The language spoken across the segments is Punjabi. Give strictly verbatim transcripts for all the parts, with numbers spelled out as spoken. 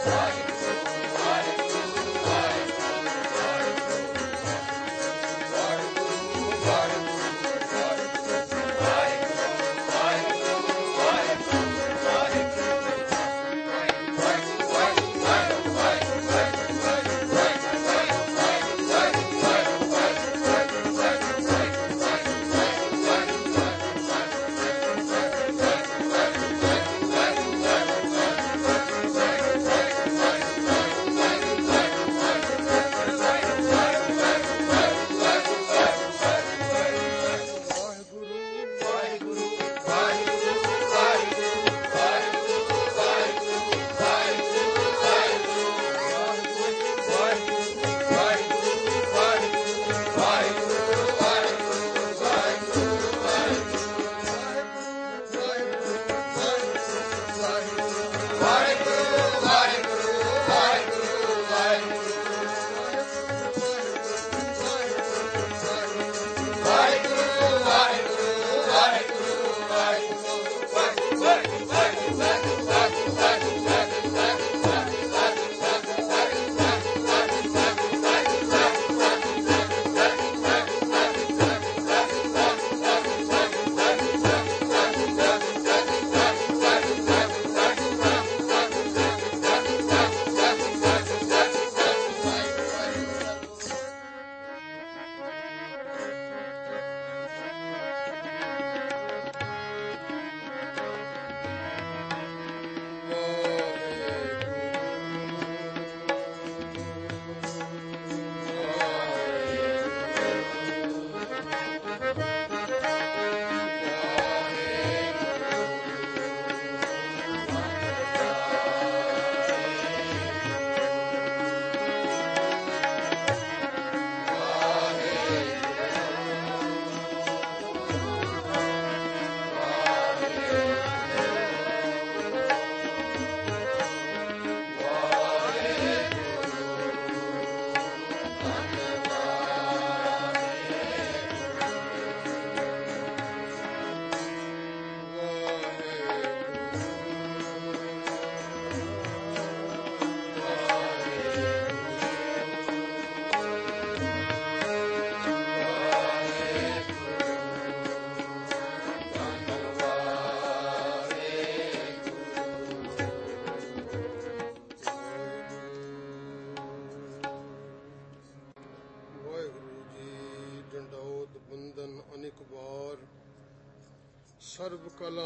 ਸਰਬ ਕਲਾ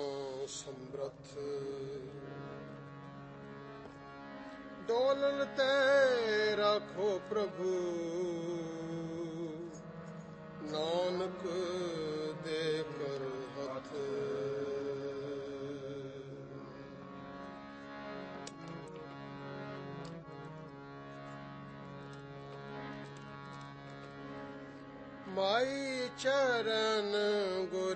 ਸਮਰੱਥ ਡੋਲਨ ਤੇ ਰਾਖੋ ਪ੍ਰਭੂ ਨਾਨਕ ਦੇ ਕਰ ਹੱਥ ਮਾਈ ਚਰਨ ਗੁਰ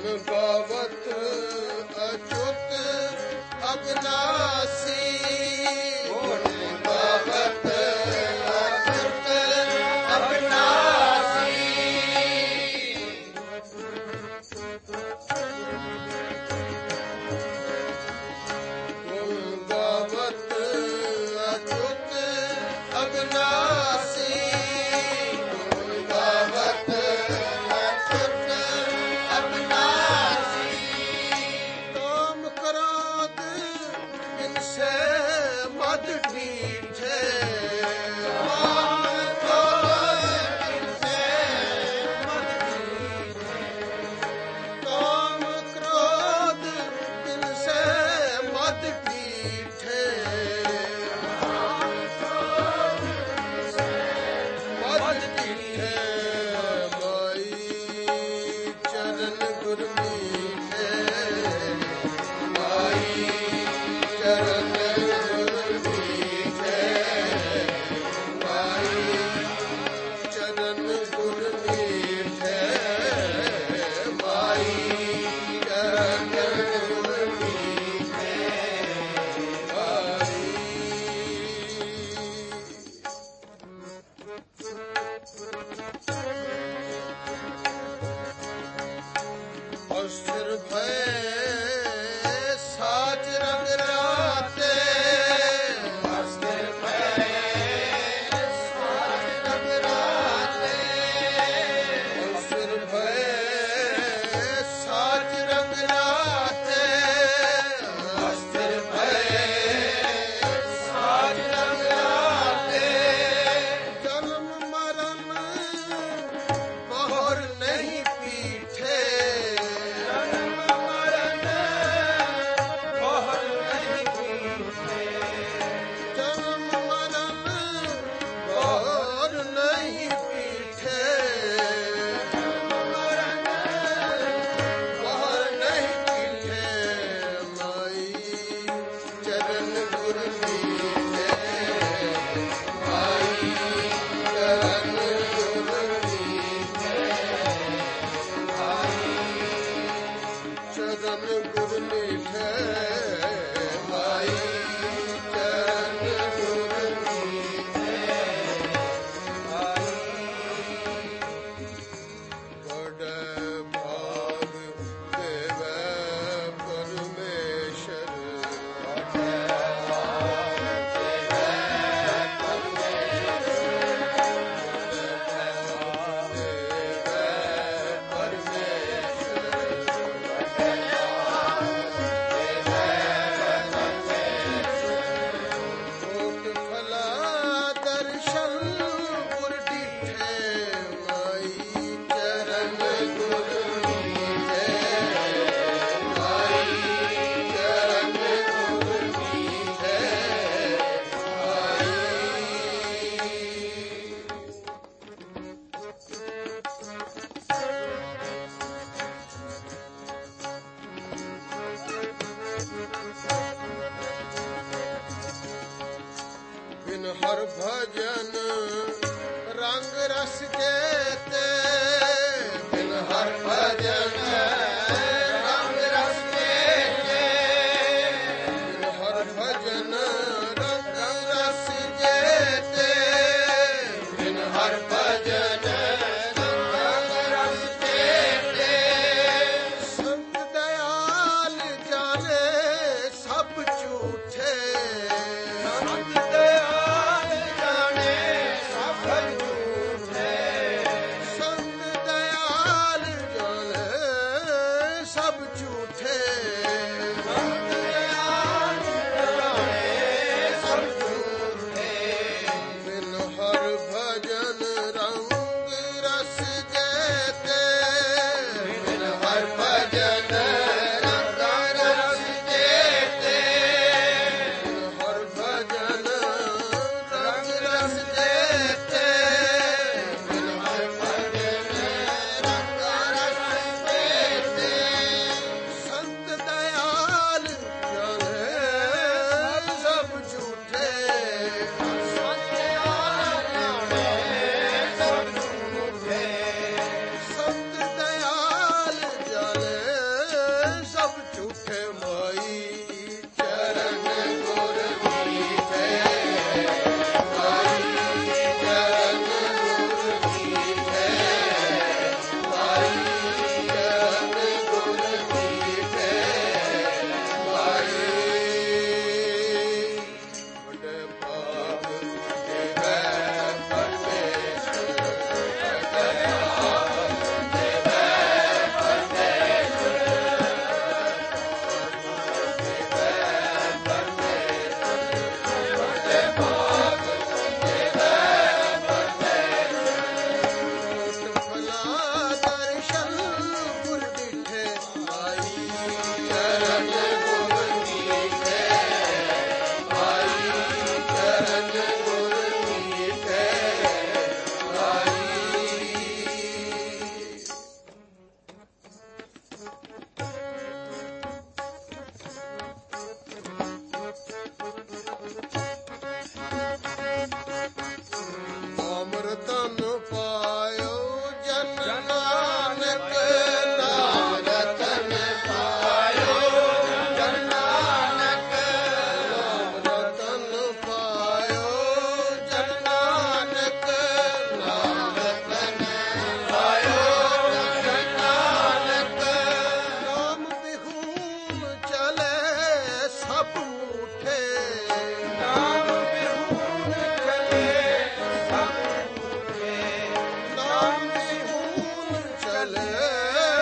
ਗਾਵਤ ਅਚੁੱਤ ਅਬਨਾਸੀ ਗੁਣ ਗਾਵਤ ਅਚੁੱਤ ਅਬਨਾਸੀ ਗੁਣ ਗਾਵਤ ਅਚੁੱਤ ਅਬਨਾਸੀ ਗੁਣ ਗਾਵਤ ਅਚੁੱਤ ਅਬਨਾਸੀ ਕਾਮ ਕਰਾਤ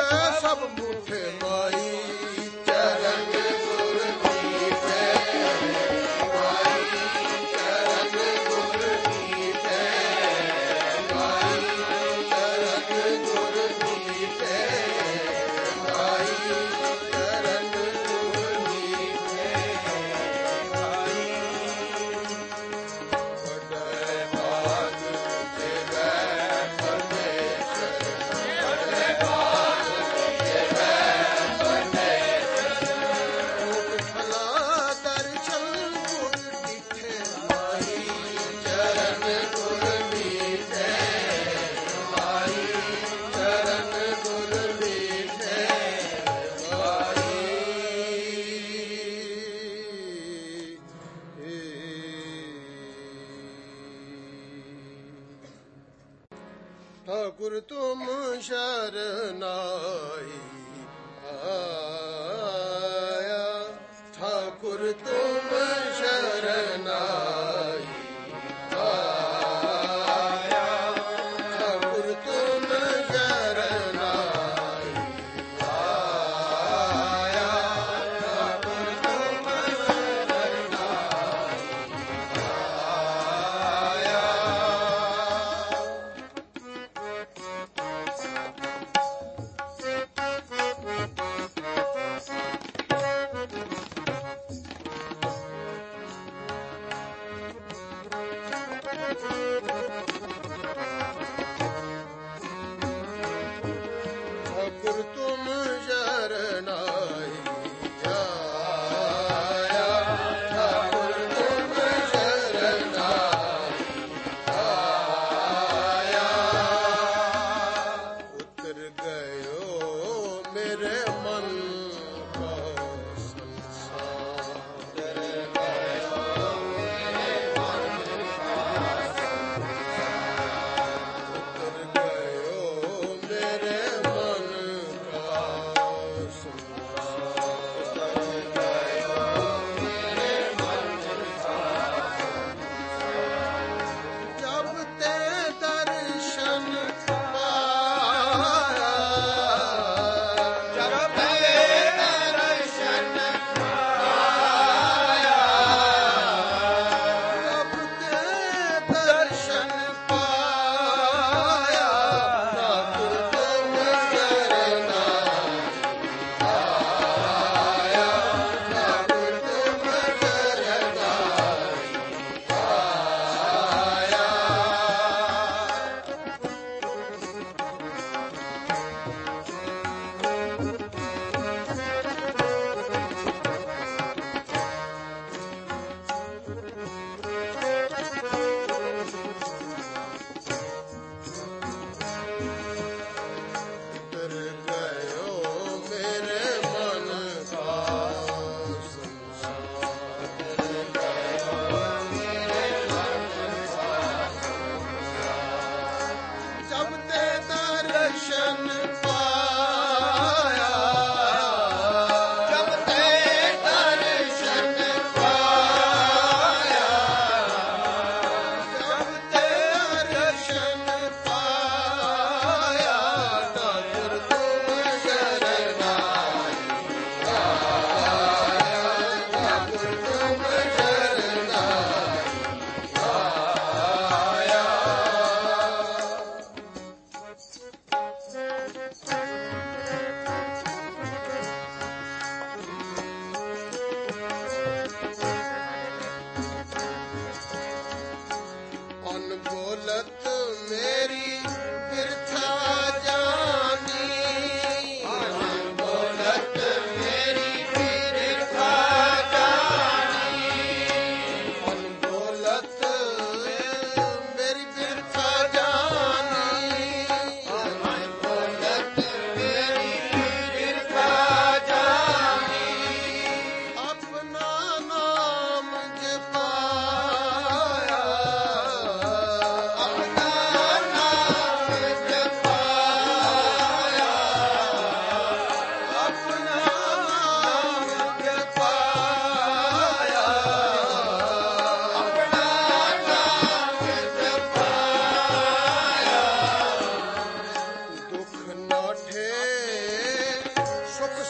ਸਭ ਮੁਠੇ ਮਾਈ ਚਰਨ ਗੁਰ ਦੀਪੈ ਮਾਈ ਚਰਨ ਗੁਰ ਦੀਪੈ ਮਾਈ ਚਰਨ ਗੁਰ ਦੀਪੈ ਮਾਈ ਚਰਨ ਗੁਰ ਦੀਪੈ ਮਾਈ ਵੱਡੇ ਬਾਗ ਤੇਰੇ ਪਰਮੇਸ਼ਰ ਵੱਡੇ ਬਾਗ ਤੇਰੇ ਪਰਮੇਸ਼ਰ ਉਠਲਾ ਦਰਸ਼ਨ ਗੁਰ ਦੀਠੇ ਮਾਈ ਚਰਨ ਗੁਰ ਦੀਠੇ ਮਾਈ ਚਰਨ ਗੁਰ ਦੀਠੇ ਮਾਈ ਠਾकुर तुम शरनाई आया ठाकुर तुम शरनाई आया ठाकुर तुम शरनाई आया ठाकुर तुम शरनाई आया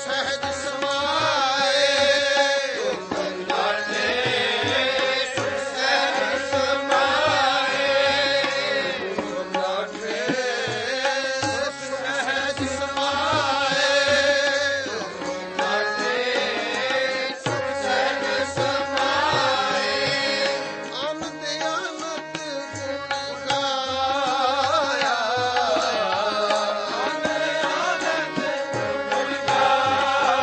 ਸਹਿਜ ਸਮਾਏ Hare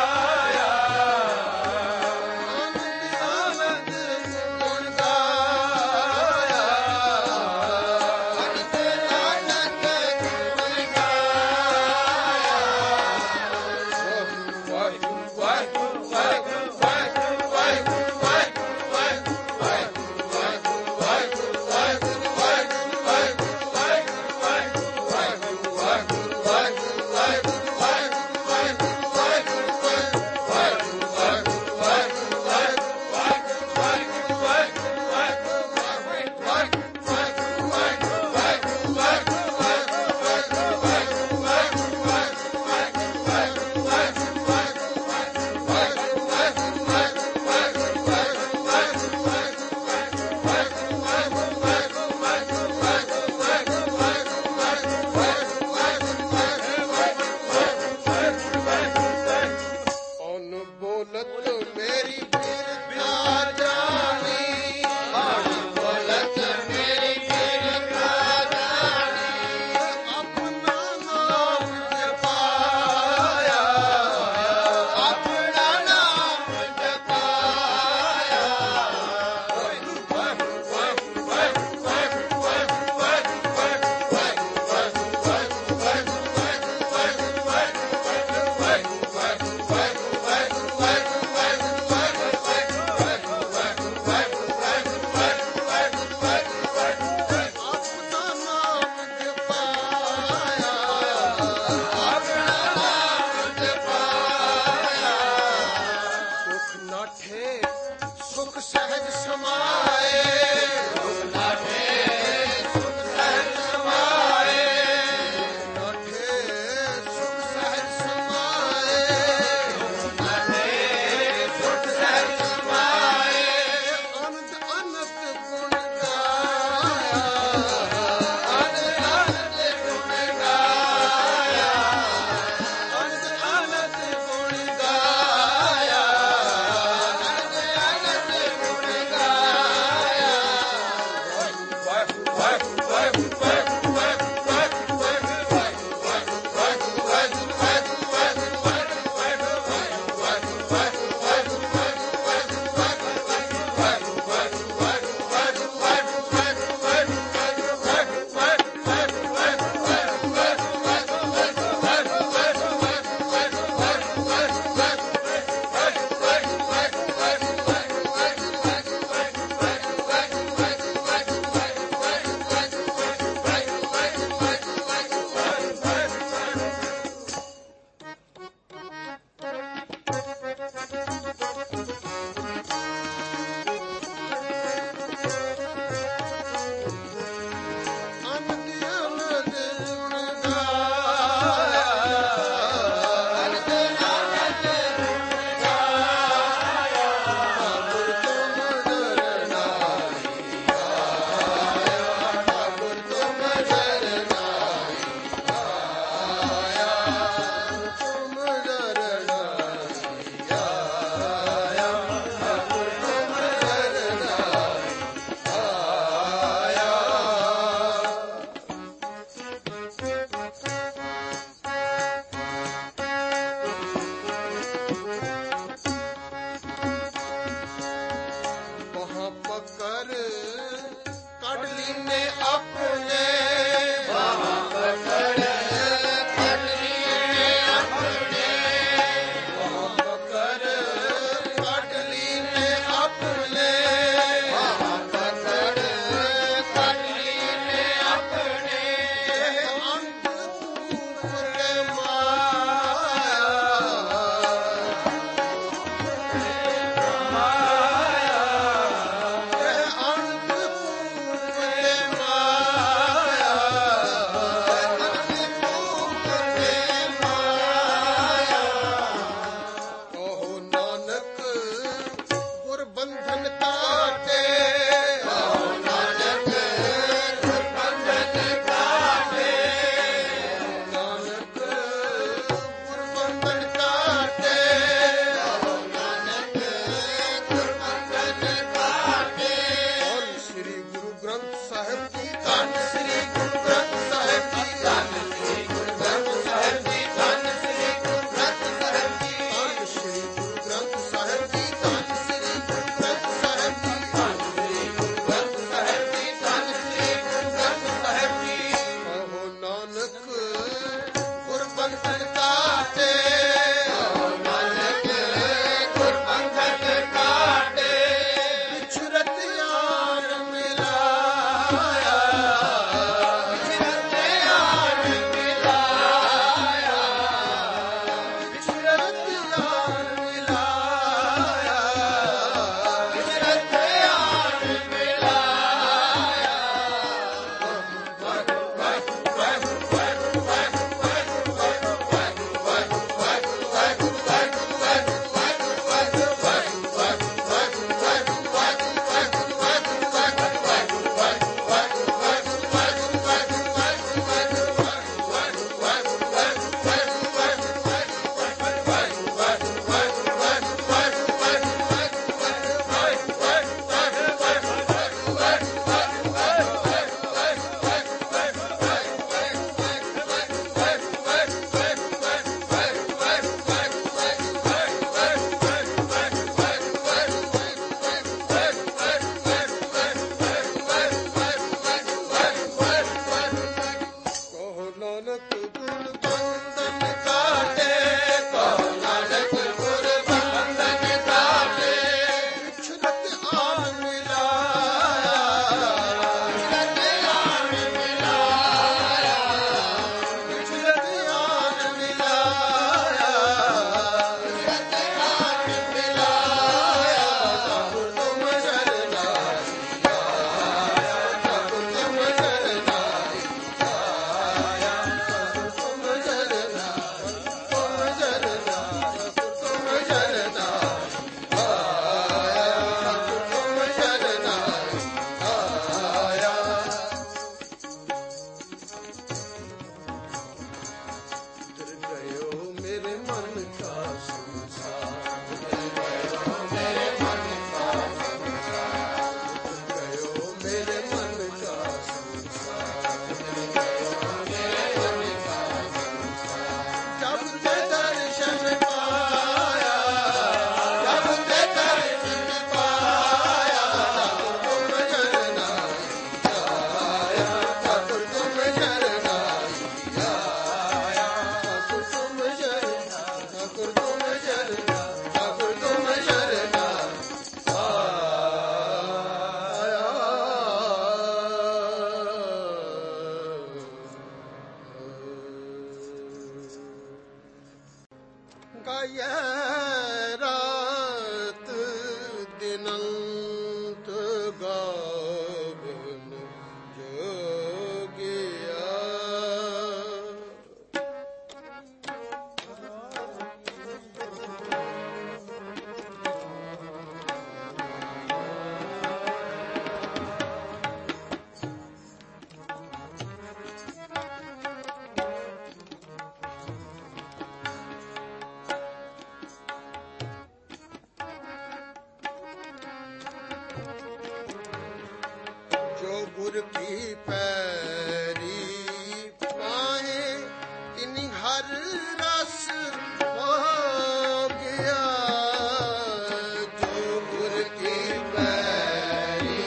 ਗੁਰ ਕੀ ਪੈਰੀ ਪਾਹੇ ਤਿਨਿ ਹਰ ਰਸ ਹੋ ਗਿਆ। ਜੋ ਗੁਰ ਕੀ ਪੈਰੀ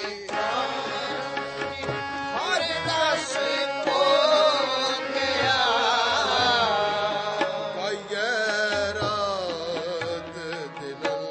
ਪਾਹੇ ਹਰ ਰਸ ਹੋ ਗਿਆ। ਕਾਇਆ ਰਾਤ ਦਿਨੰ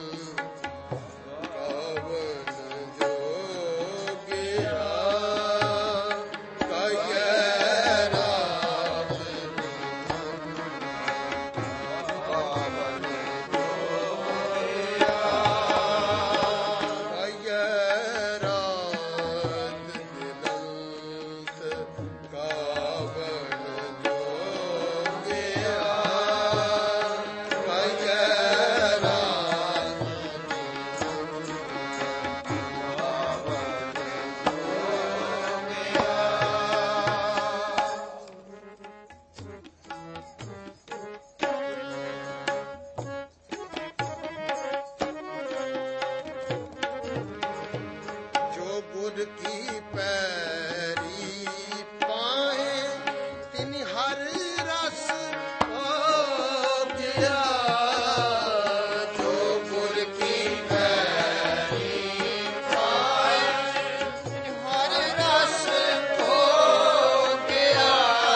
ਕੀ ਪੈਰੀ ਪਾਹੇ ਤਿਨਿ ਹਰ ਰਸ ਹੋ ਗਿਆ। ਜੋ ਗੁਰ ਕੀ ਪੈਰੀ ਪਾਹੇ ਤਿਨਿ ਹਰ ਰਸ ਹੋ ਗਿਆ।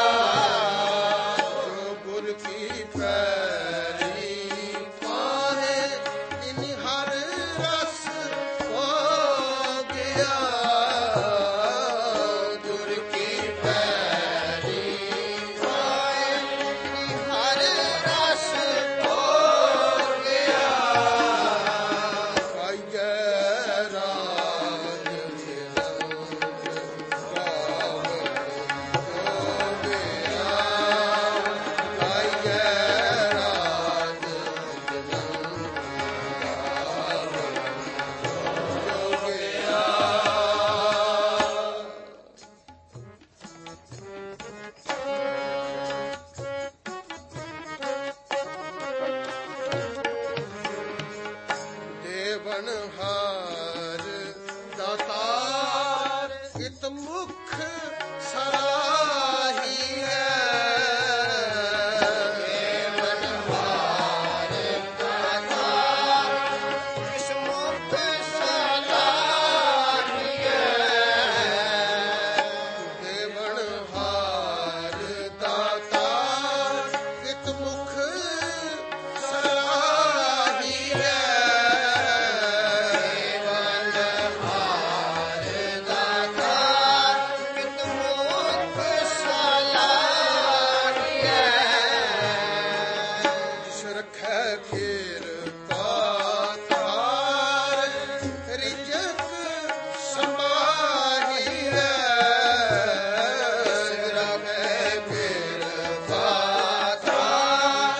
ਜੋ ਗੁਰ ਕੀ ਪੈਰੀ ਪਾਹੇ ਤਿਨਿ ਹਰ ਰਸ ਹੋ ਗਿਆ। ਗੁਰ ਕੀ ਪੈਰੀ ਪਾਹੇ ਤਿਨਿ ਹਰ ਰਸ ਹੋ ਗਿਆ। ਕਾਇਆ ਰਾਜ ਸਿਰੰਜ ਗਾਵਨ ਜੋਗਿਆ। ਕਾਇਆ ਰਾਜ ਸਿਰੰਜ ਗਾਵਨ ਜੋਗਿਆ। ਦੇਵਨਹਾਰ ਦਾਤਾਰ ਇਤ ਮੁਖ ਸਰਾਹੀਐ। ਦੇਵਨਹਾਰ ਦਾਤਾਰ ਇਸ ਮੁਖ ਸਰਾਹੀਐ। ਦੇਵਨਹਾਰ ਦਾਤਾਰ ਇਤ ਮੁਖ ਸਰਾਹੀਐ। ਜਿਸ ਰੱਖੈ ਕਿਰਪਾ ਤਾਰ ਰਿਜਕ ਸਮਾਹੀਐ। ਜਿਸ ਰੱਖੈ ਕਿਰਪਾ ਤਾਰ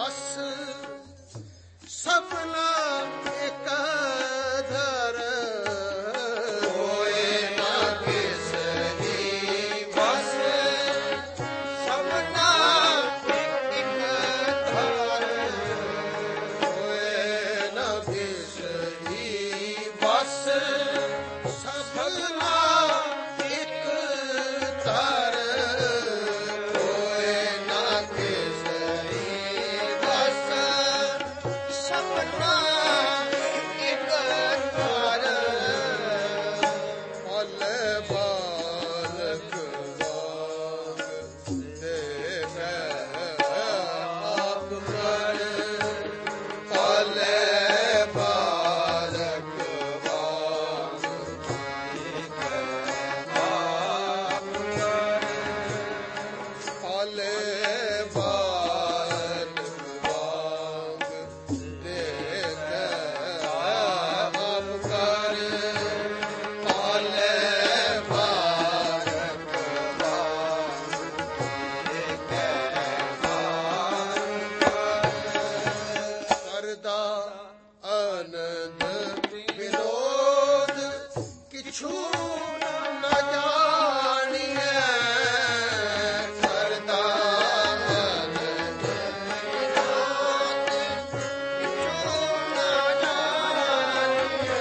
ਬਸ ਸਭਨਾ ਇੱਕ ਧਰ ਹੋਏ ਨਾ ਕਿਸ ਦੀ ਬਸ ਸਭਨਾ ਇੱਕ ਧਰ ਹੋਏ ਨਾ ਕਿਸ ਦੀ ਬਸ ਸਭਨਾ ਇੱਕ ਧਰ ਹੋਏ ਨਾ ਕਿਸ ਦੀ ਬਸ ਸਭਨਾ ਇੱਕ ਧਰ ਭਲੇ ਬਾਲਕ ਵਾਂਗ ਦੇਵੈ ਆਪ ਕਰ ਭਲੇ ਬਾਲਕ ਵਾਂਗ ਭਲੇ ਬਾਲਕ ਵਾਂਗ ਦੇਵੈ ਆਪ ਕਰ ਭਲੇ ਬਾਲਕ ਵਾਂਗ ਕਰਦਾ ਆਨੰਦ ਵਿਨੋਦ ਕਿਛੂ ਨ ਜਾਣੀਐ ਕਰਦਾ ਆਨੰਦ ਵਿਨੋਦ ਕਿਛੂ ਨ ਜਾਣੀਐ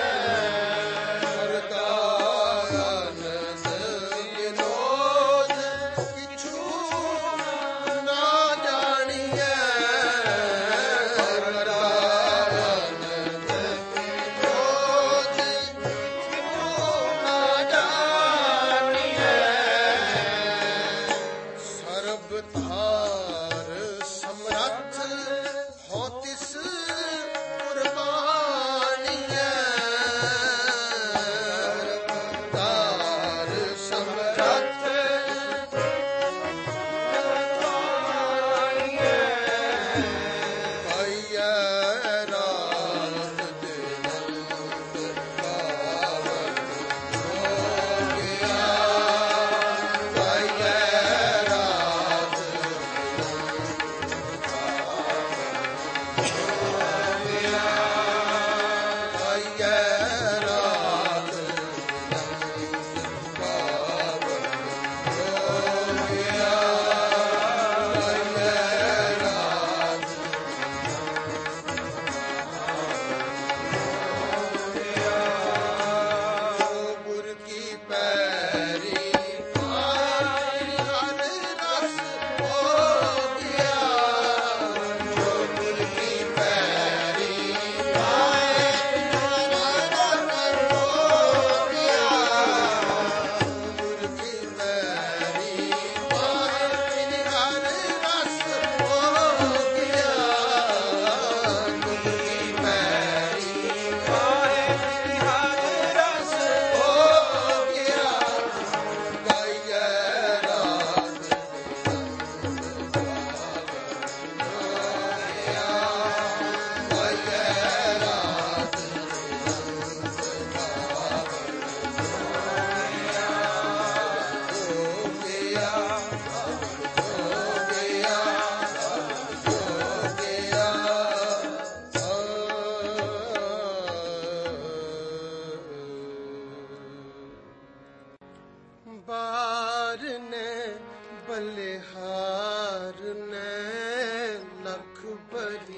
ਕਰਦਾ ਆਨੰਦ ਵਿਨੋਦ ਕਿਛੂ ਨ ਜਾਣੀਐ ਕਰਦਾ ਆਨੰਦ ਵਿਨੋਦ ਕਿਛੂ ਨ ਜਾਣੀਐ ਸਰਬ ਧਾਰ ਸਮਰੱਥ ਹੋ ਤਿਸ ਕੁਰਬਾਨੀਐ ਧਾਰ ਸਮਰੱਥ ਪਾਈਐ ਰਾਤ ਦਿਨੰਤ ਪਾਵਨ ਹੋ ਗਿਆ ਪਾਈਐ ਰਾਤ ਪਾਈਐ ਰਾਤ ਪਾਵਨ ਹੋ ਗਿਆ ਪਾਈਐ ਰਾਤ ਗੁਰ ਕੀ ਪੈਰੀ ਪਾਈ ਹਰ ਰਸ ਹੋ ਗਿਆ ਜੋ ਗੁਰ ਕੀ ਪੈਰੀ ਪਾਈ ਹਰ ਰਸ ਹੋ ਗਿਆ ਗੁਰ ਕੀ ਪੈਰੀ ਪਾਈ ਹਰ ਰਸ ਹੋ ਗਿਆ ਗੁਰ ਕੀ ਪੈਰੀ ਪਾਈ ਹਰ ਰਸ ਹੋ ਗਿਆ ਗਾਈਐ ਰਾਤ ਗਾਈਐ ਰਾਤ ਹੋ ਗਿਆ ਹੋ ਗਿਆ ਹੋ ਗਿਆ ਬਾਰ ਨੇ ਬਲਿਹਾਰ ਨੇ ਲਖ ਬਰੀ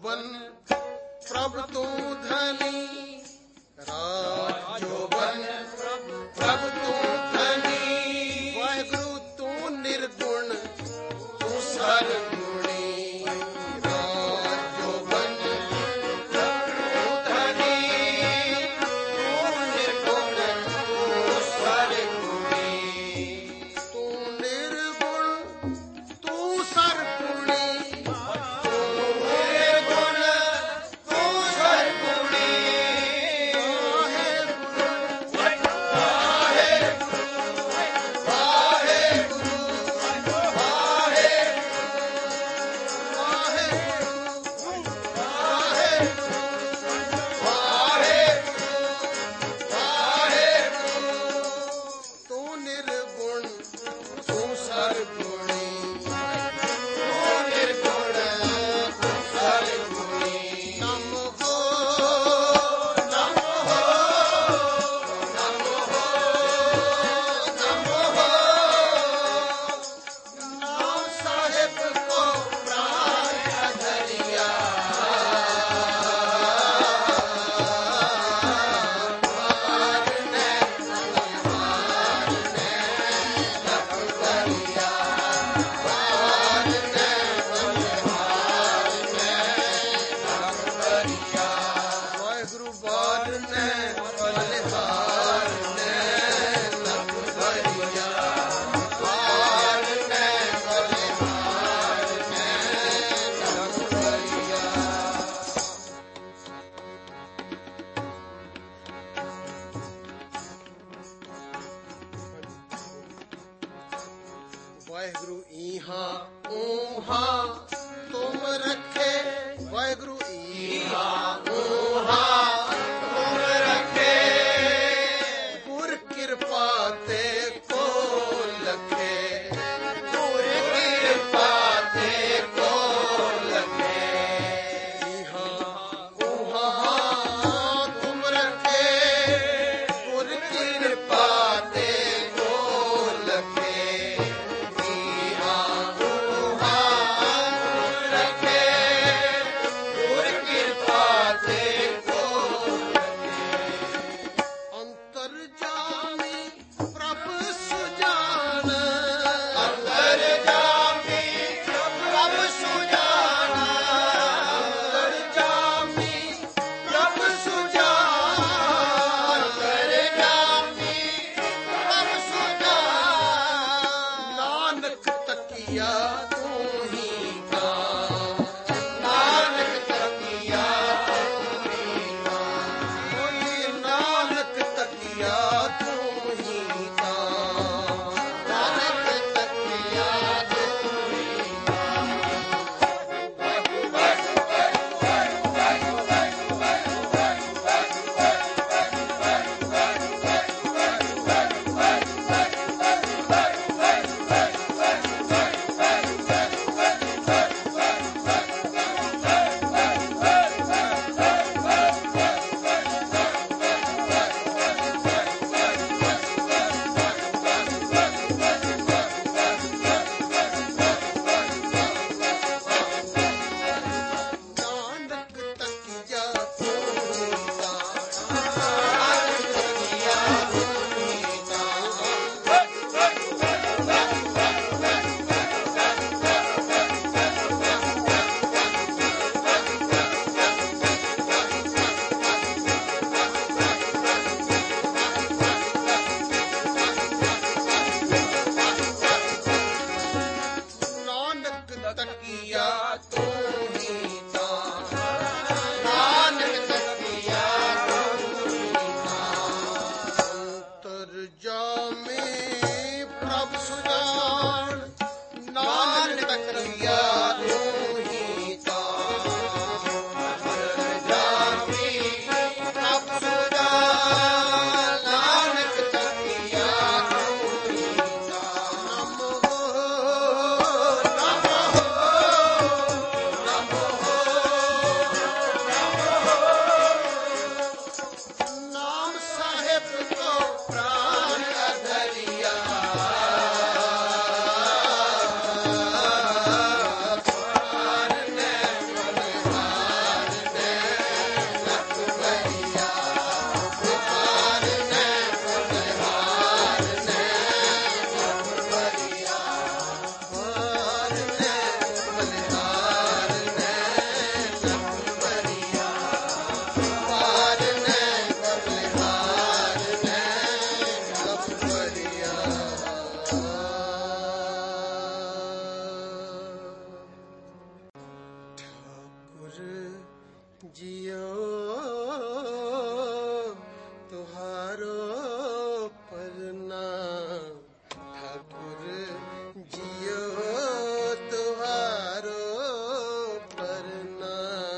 ਜੋਬਨ ਪ੍ਰਭ ਤੂੰ ਧਨੀ, ਰਾਜ ਜੋਬਨ ਪ੍ਰਭ ਤੂੰ ਧਨੀ। ਵਾਹਿਗੁਰੂ ਤੂੰ ਨਿਰਗੁਣ ਤੂੰ ਸਰਗੁਣੀ, ਰਾਜ ਜੋਬਨ ਪ੍ਰਭ ਤੂੰ ਧਨੀ, ਤੂੰ ਨਿਰਗੁਣ ਤੂੰ ਸਰਗੁਣੀ। ਤੂੰ ਨਿਰਗੁਣ ਤੂੰ ਸਰਗੁਣੀ, ਤੂੰ ਨਿਰਗੁਣ ਤੂੰ ਸਰਗੁਣੀ। जियो तुहारो परना ठाकुर जियो तुहारो परना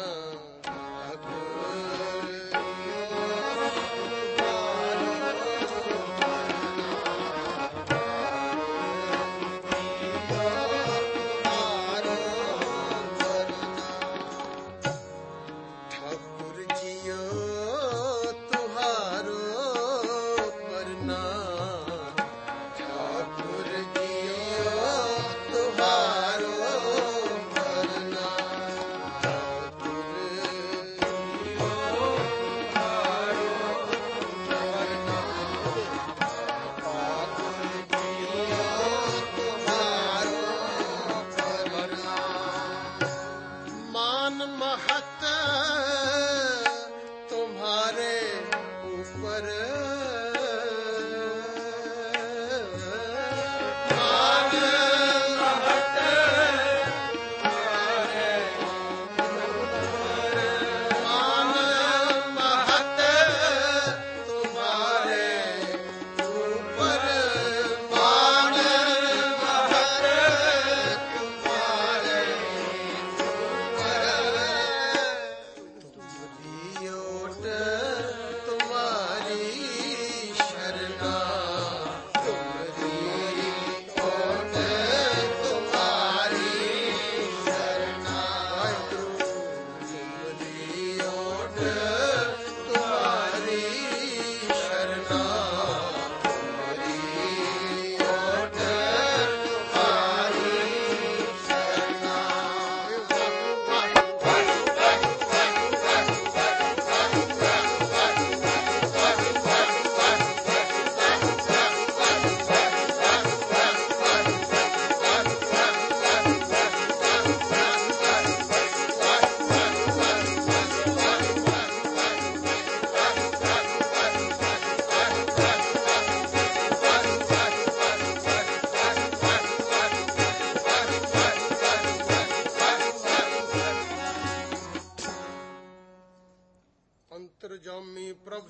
ਅੰਤਰਜਾਮੀ ਪ੍ਰਭ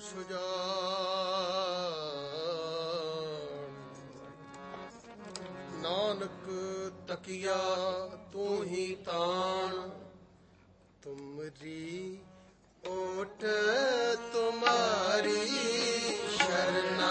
ਸੁਜਾਨ ਨਾਨਕ ਤਕੀਆ ਤੂੰ ਹੀ ਤਾਣ ਤੁਮਰੀ ਓਟ ਤੁਮਾਰੀ ਸ਼ਰਨਾ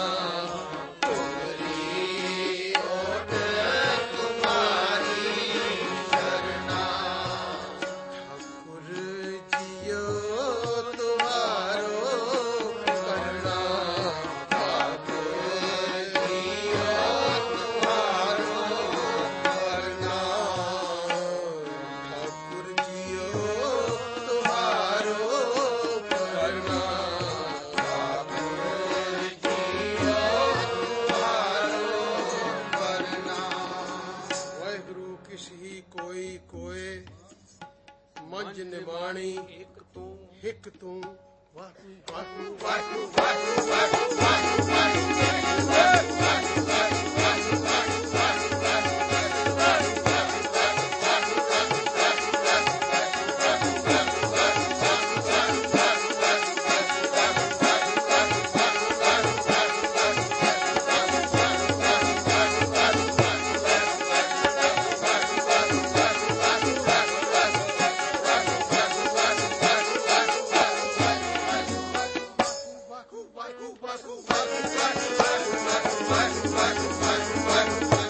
ਮੰਜ ਨਿਵਾਣੀ ਇੱਕ ਤੂੰ ਹਿੱਕ ਤੂੰ ਵਾਹਿਗੁਰੂ ਵਾਹਿਗੁਰੂ ਵਾਹਿਗੁਰੂ ਵਾਹਿਗੁਰੂ ਵਾਹਿਗੁਰੂ Bye.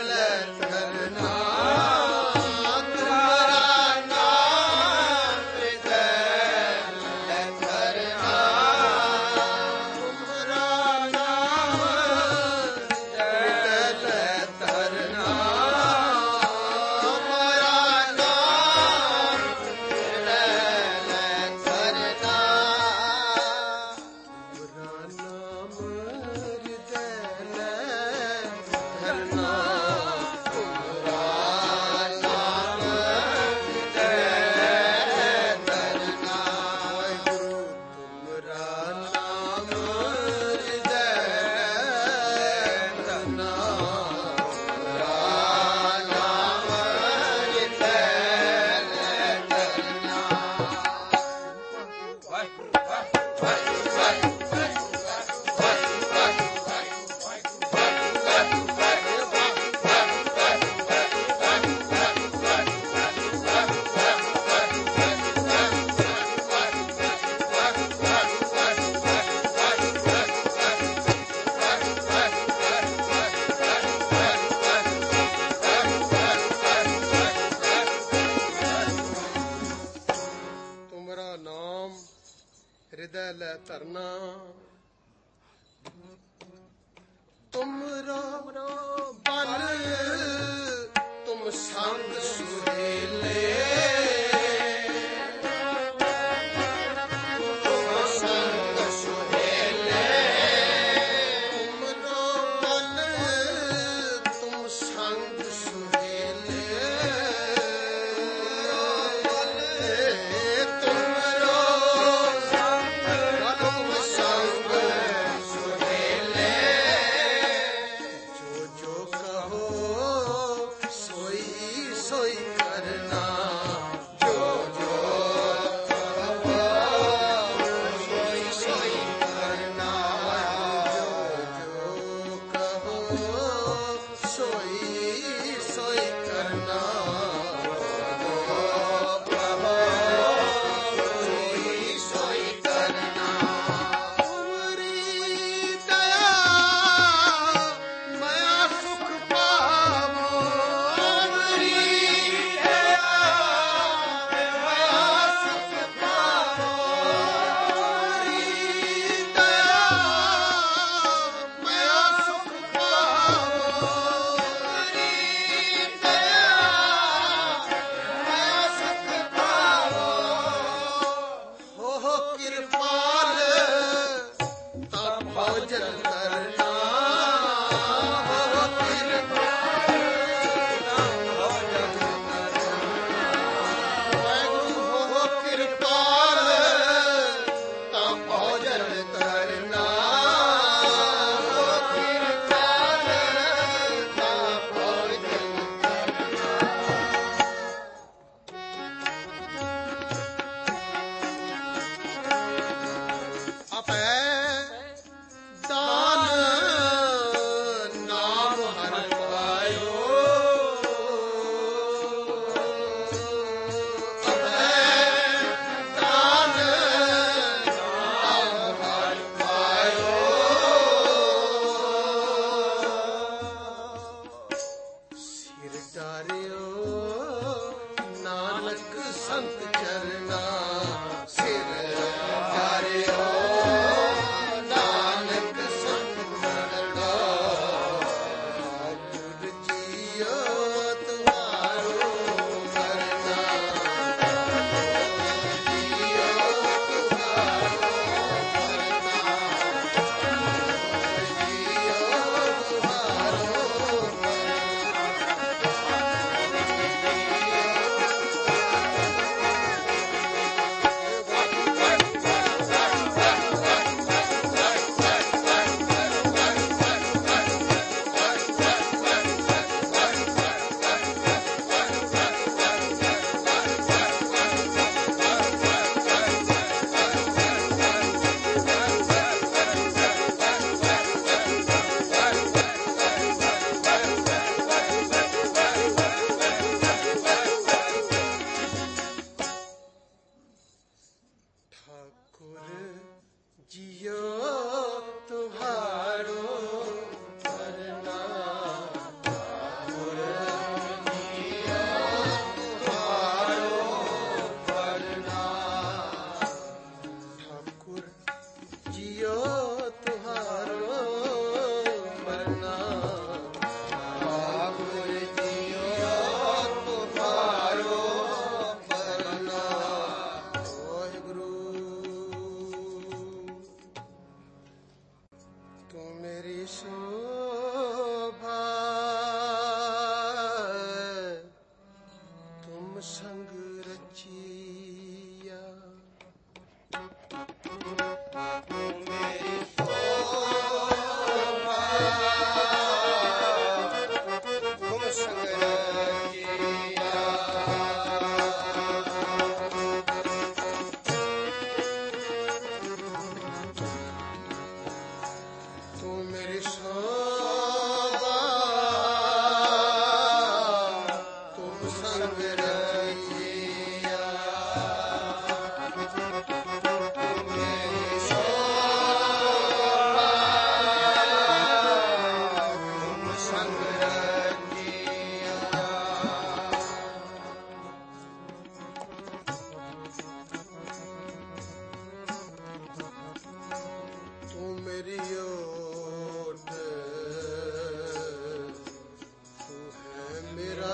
ਹਿਰਦੈ ਲੈ ਧਰਨਾ ਤੁਮਰਾ ਬਲ ਤੁਮ ਸੰਗ ਸੁਹੇਲੇ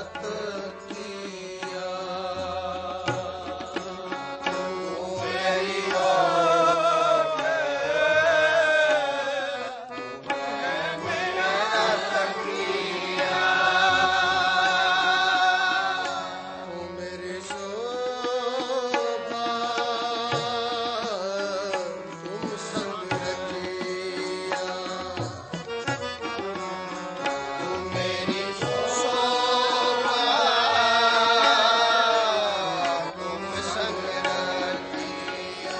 ਤਕੀਆ ਤੂੰ ਮੇਰੀ ਓਟ ਹੈ ਮੇਰਾ ਤਕੀਆ ਤੂੰ ਮੇਰੀ ਸ਼ੋਭਾ ਤੁਮ ਸੰਗ ਰਖੀਆ ਤੂੰ ਮੇਰੀ ਸ਼ੋਭਾ ਤੁਮ ਸੰਗ ਰਖੀਆ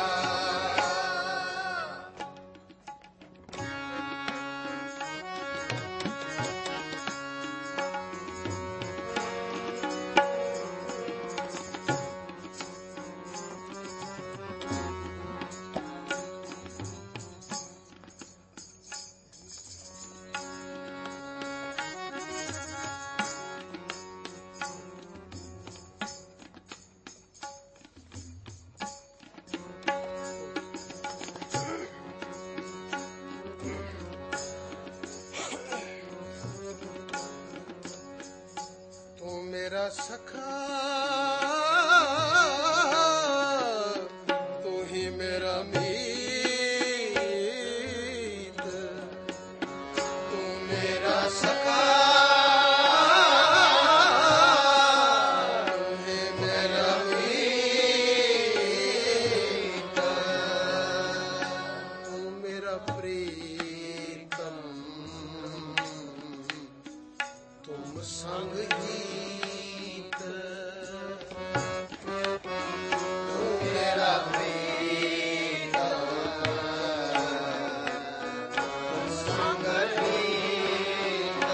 ਤੂੰ ਮੇਰਾ ਸਖਾ ਤੂੰ ਹੀ ਮੇਰਾ ਮੀਤ ਤੂੰ ਮੇਰਾ ਸਖਾ ਤੂੰ ਹੀ ਮੇਰਾ ਮੀਤ ਤੂੰ ਮੇਰਾ ਪ੍ਰੀਤਮ ਤੁਮ ਸੰਗ ਹੀਤ ਤੂੰ ਮੇਰਾ ਪ੍ਰੀਤਮ ਤੁਮ ਸੰਗ ਹੀਤ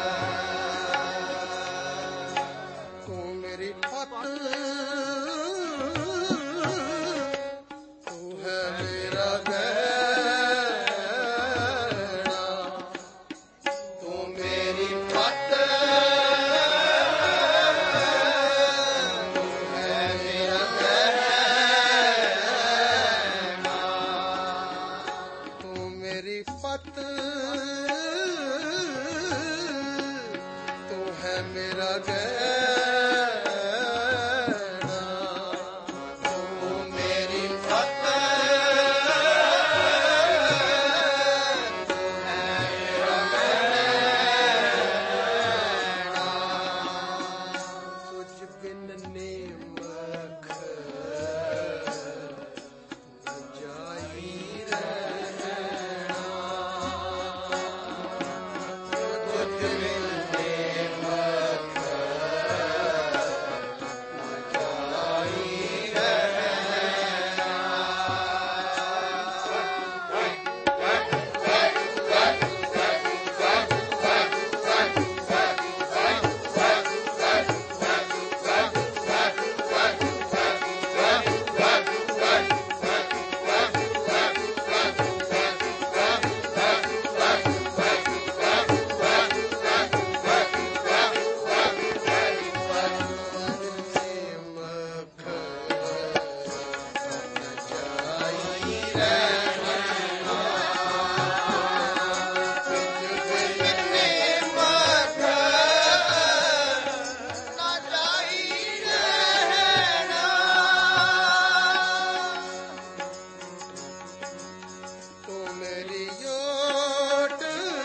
ਤੂੰ ਮੇਰੀ ਪਤ ਤੂੰ ਹੈ ਮੇਰਾ ਗਹਿਣਾ ਤੂੰ ਮੇਰੀ ਪਤ ਤੂੰ ਹੈ ਮੇਰਾ ਗਹਿਣਾ ਤੂੰ ਮੇਰੀ ਪਤ ਤੂੰ ਹੈ ਮੇਰਾ ਗਹਿਣਾ ਤੂੰ ਮੇਰੀ ਪਤ ਤੂੰ ਹੈ ਮੇਰਾ ਗਹਿਣਾ ਤੁਝ ਬਿਨ ਨਿਮਖ ਨ ਜਾਈ ਰਹਿਣਾ ਤੁਝ ਬਿਨ ਨਿਮਖ ਨ ਜਾਈ ਰਹਿਣਾ ਨਿਮਖ ਨ ਜਾਈ ਤੂੰ ਮੇਰੀ ਓਟ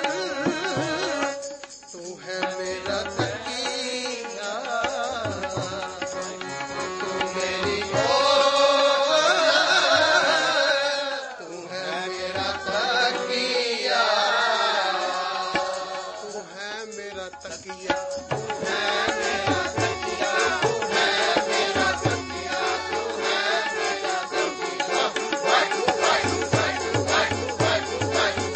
ਤੂੰ ਹੈ ਮੇਰਾ ਤਕੀਆ ਤੂੰ ਮੇਰੀ ਓਟ ਤੂੰ ਹੈ ਮੇਰਾ ਤਕੀਆ ਤੂੰ ਹੈ ਮੇਰਾ ਤਕੀਆ ਤੂੰ ਹੈ ਮੇਰਾ ਤਕੀਆ ਤੂੰ ਹੈ ਮੇਰਾ ਤਕੀਆ ਤੂੰ ਹੈ ਮੇਰਾ ਤਕੀਆ ਵਾਹਿਗੁਰੂ ਵਾਹਿਗੁਰੂ ਵਾਹਿਗੁਰੂ ਵਾਹਿਗੁਰੂ ਵਾਹਿਗੁਰੂ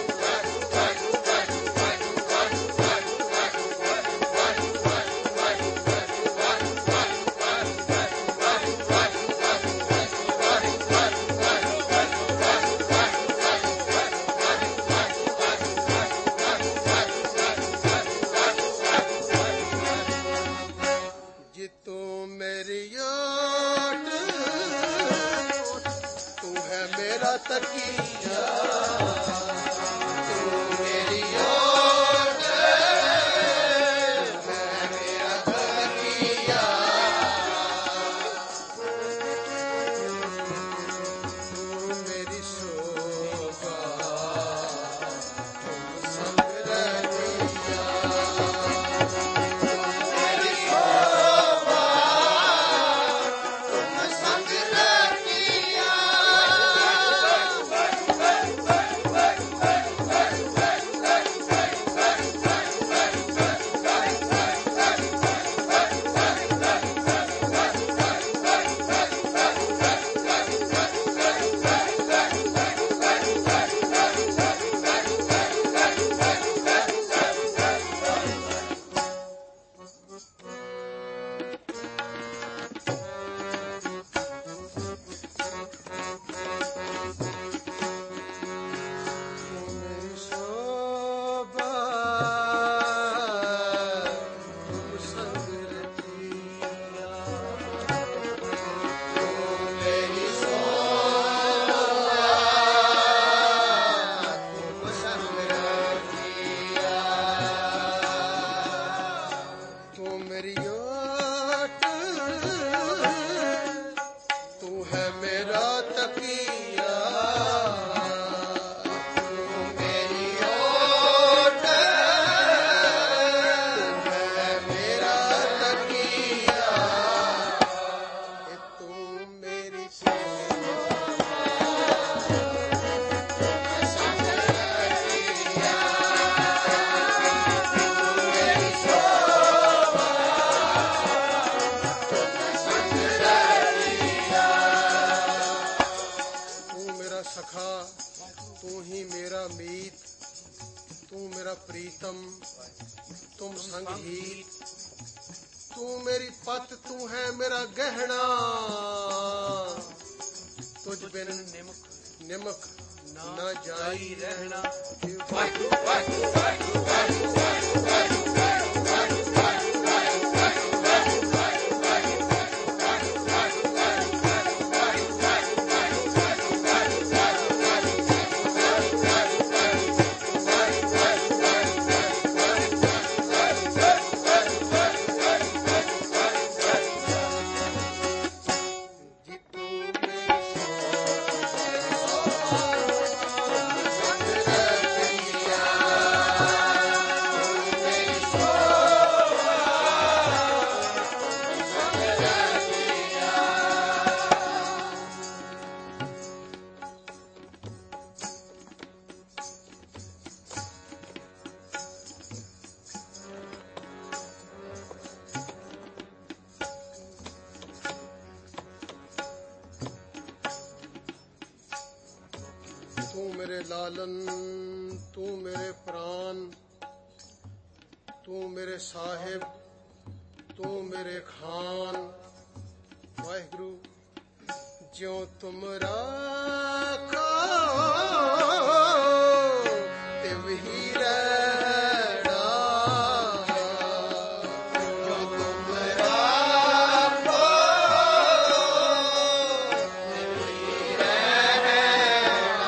ਜਿੱਤੋਂ ਮੇਰੀ ਓਟ ਤੂੰ ਹੈ ਮੇਰਾ ਤਕੀਆ ਤੂੰ ਮੇਰੀ ਓਟ ਹੈ संग हील। तू मेरी पत तू है मेरा गहना, तुझ बिन निमक निमक न जाई रहना। वाहिगुरू वाहिगुरू वाहिगुरू वाहिगुरू वाहिगुरू वाहिगुरू लालन, तू मेरे प्राण, तू मेरे साहिब, तू मेरे खान। वाहिगुरु ज्यों तुम राखो तिव ही रहना, ज्यों तुम राखो तिव ही रहना,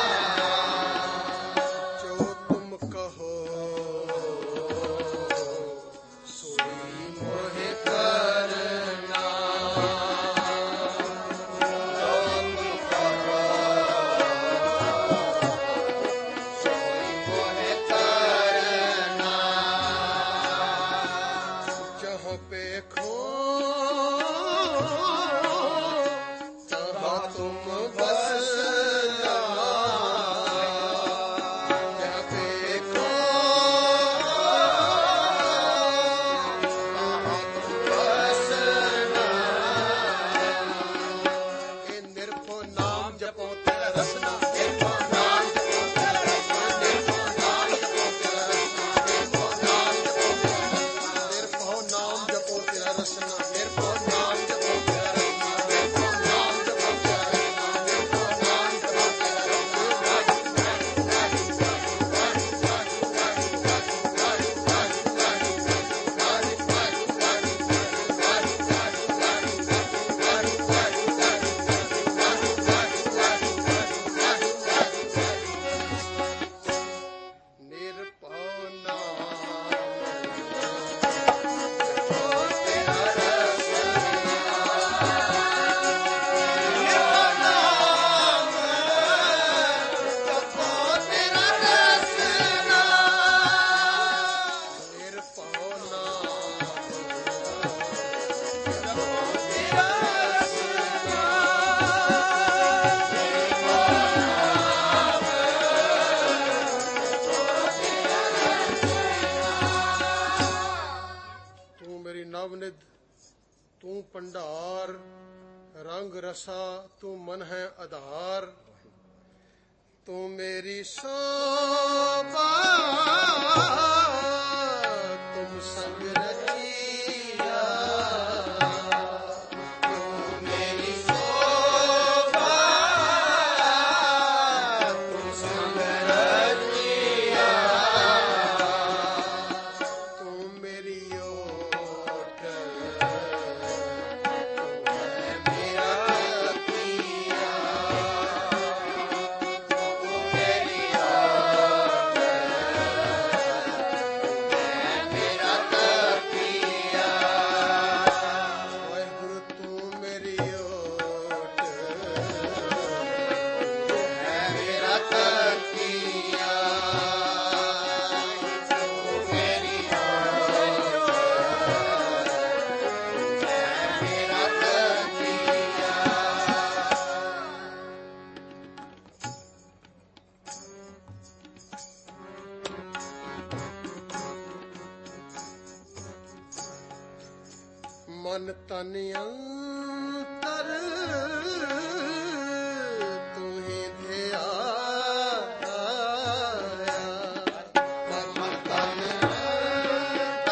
जो तुम कहो सोई मोहे करना। तू भंडार रंग रसा, तू मन है आधार, तू मेरी शोभा तुम संग रचिया, तू मेरी शोभा तुम संग रचिया, तू मेरी ओट मन तन अंतर तू ही ध्याया, मन तन अंतर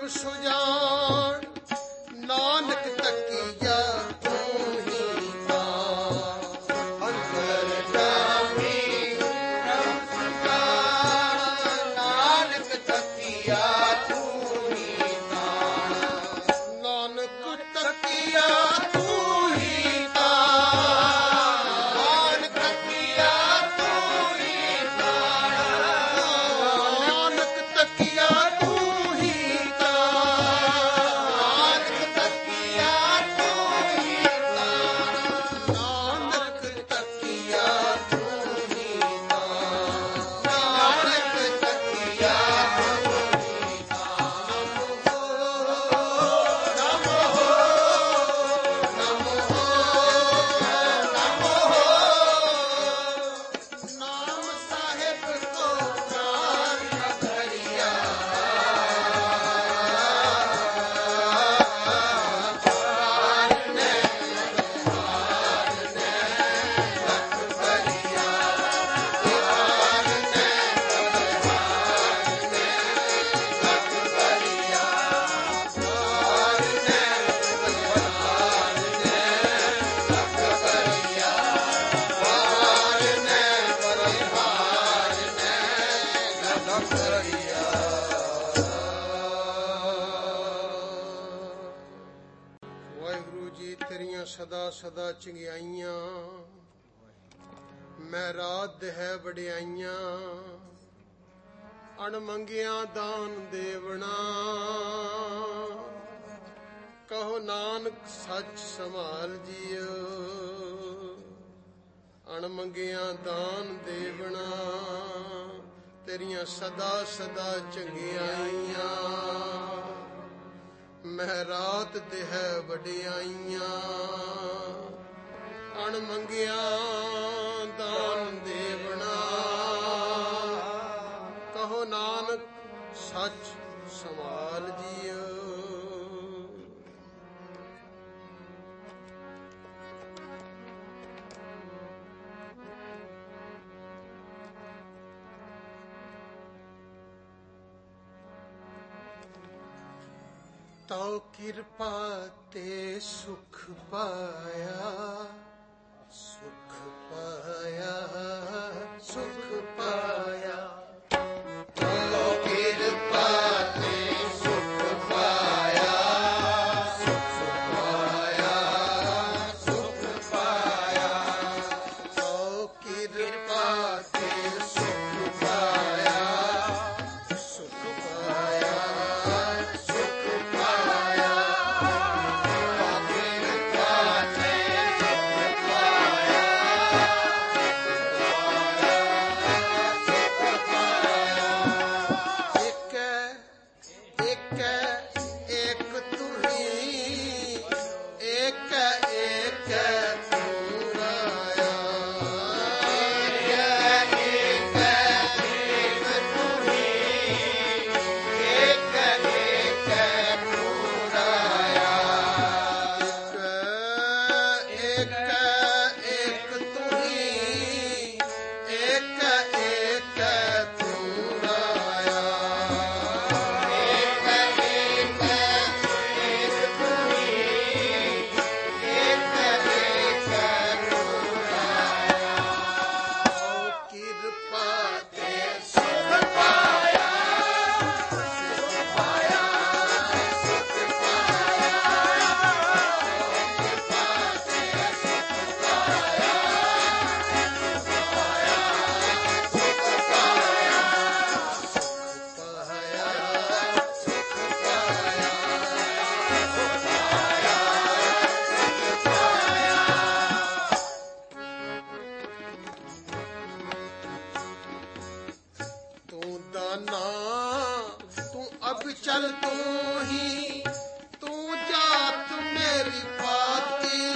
ਸਰਬ ਸੁਜਾਨ ਨਾਨਕ ਤਕੀਆ ਤੂੰ ਹੀ ਤਾਂ ਅੰਤਰ ਜਾਮੀ ਪ੍ਰਭ ਸੁਜਾਨ ਨਾਨਕ ਤਕੀਆ ਤੂੰ ਹੀ ਤਾਂ ਨਾਨਕ ਤਕੀਆ ਤੂੰ ਹੀ ਤਾਂ ਨਾਨਕ ਤਕੀਆ ਤੂੰ ਹੀ ਤਾਂ ਨਾਨਕ ਤਕੀਆ ਤੂੰ ਹੀ ਤਾਂ ਨਾਨਕ ਤਕੀਆ ਤੂੰ ਹੀ ਤਾਂ ਨਾਨਕ ਤਕੀਆ ਤੂੰ ਹੀ ਤਾਂ ਨਾਨਕ ਤਕੀਆ ਨਾਮ ਸਾਹਿਬ ਕੋ ਪ੍ਰਾਨ ਧਰਿਆ ਵਾਹਿਗੁਰੂ ਜੀ ਤੇਰੀਆਂ ਸਦਾ ਸਦਾ ਚੰਗਿਆਈਆਂ ਮੈਂ ਰਾਤ ਹੈ ਵਡਿਆਈਆਂ ਅਣਮੰਗਿਆਂ ਦਾਨ ਦੇਵਣਾ ਕਹੋ ਨਾਨਕ ਸੱਚ ਸੰਭਾਲ ਜੀਓ ਅਣਮੰਗਿਆਂ ਦਾਨ ਦੇਵਣਾ ਤੇਰੀਆਂ ਸਦਾ ਸਦਾ ਚੰਗਿਆਈਆਂ ਮੈਂ ਰਾਤ ਤੇ ਹੈ ਵਡਿਆਈਆਂ ਅਣਮੰਗਿਆਂ ਦਾਨ ਦੇਵਣਾ ਕਹੋ ਨਾਨਕ ਸੱਚ ਸੰਭਾਲ ਜੀਓ ਤਉ ਕਿਰਪਾ ਤੇ ਸੁਖ ਪਾਇਆ ਸੁਖ ਪਾਇਆ ਸੁਖ ਪਾਇਆ ਤੋ ਕਿਰਪਾ ਤੇ ਸੁਖ ਪਾਇਆ ਸੁਖ ਪਾਇਆ ਸੁਖ ਪਾਇਆ ਤਉ ਕਿਰਪਾ ਤੇ ਸੁਖ ਪਾਇਆ ਸੁਖ ਪਾਇਆ ਸੁਖ ਪਾਇਆ ਤੋ ਕਿਰਪਾ ਤੇ ਸੁਖ ਪਾਇਆ ਇੱਕ ਇੱਕ ਇੱਕ ਤੁਹੀ ਇੱਕ ਇੱਕ ਤੂੰ ਰਾਇਆ ਇੱਕ ਇੱਕ ਤੁਹੀ ਇੱਕ ਇੱਕ ਤੂੰ ਰਾਇਆ ਕਿਰਪਾ ਤੇ ਸੁਖ ਪਾਇਆ ਸੁਖ ਪਾਇਆ ਸੁਖ ਪਾਇਆ ਕਿਰਪਾ ਤੇ ਸੁਖ ਪਾਇਆ ਸੁਖ ਪਾਇਆ ਸੁਖ ਪਾਇਆ ਸੁਖ ਪਾਇਆ ਸੁਖ ਪਾਇਆ ਸੁਖ ਪਾਇਆ ਤੂੰ ਦਾਨਾ ਤੂੰ ਅਬ ਚਲ ਤੂੰ ਹੀ ਤੂੰ ਜਾਤ ਮੇਰੀ ਪਾਤੀ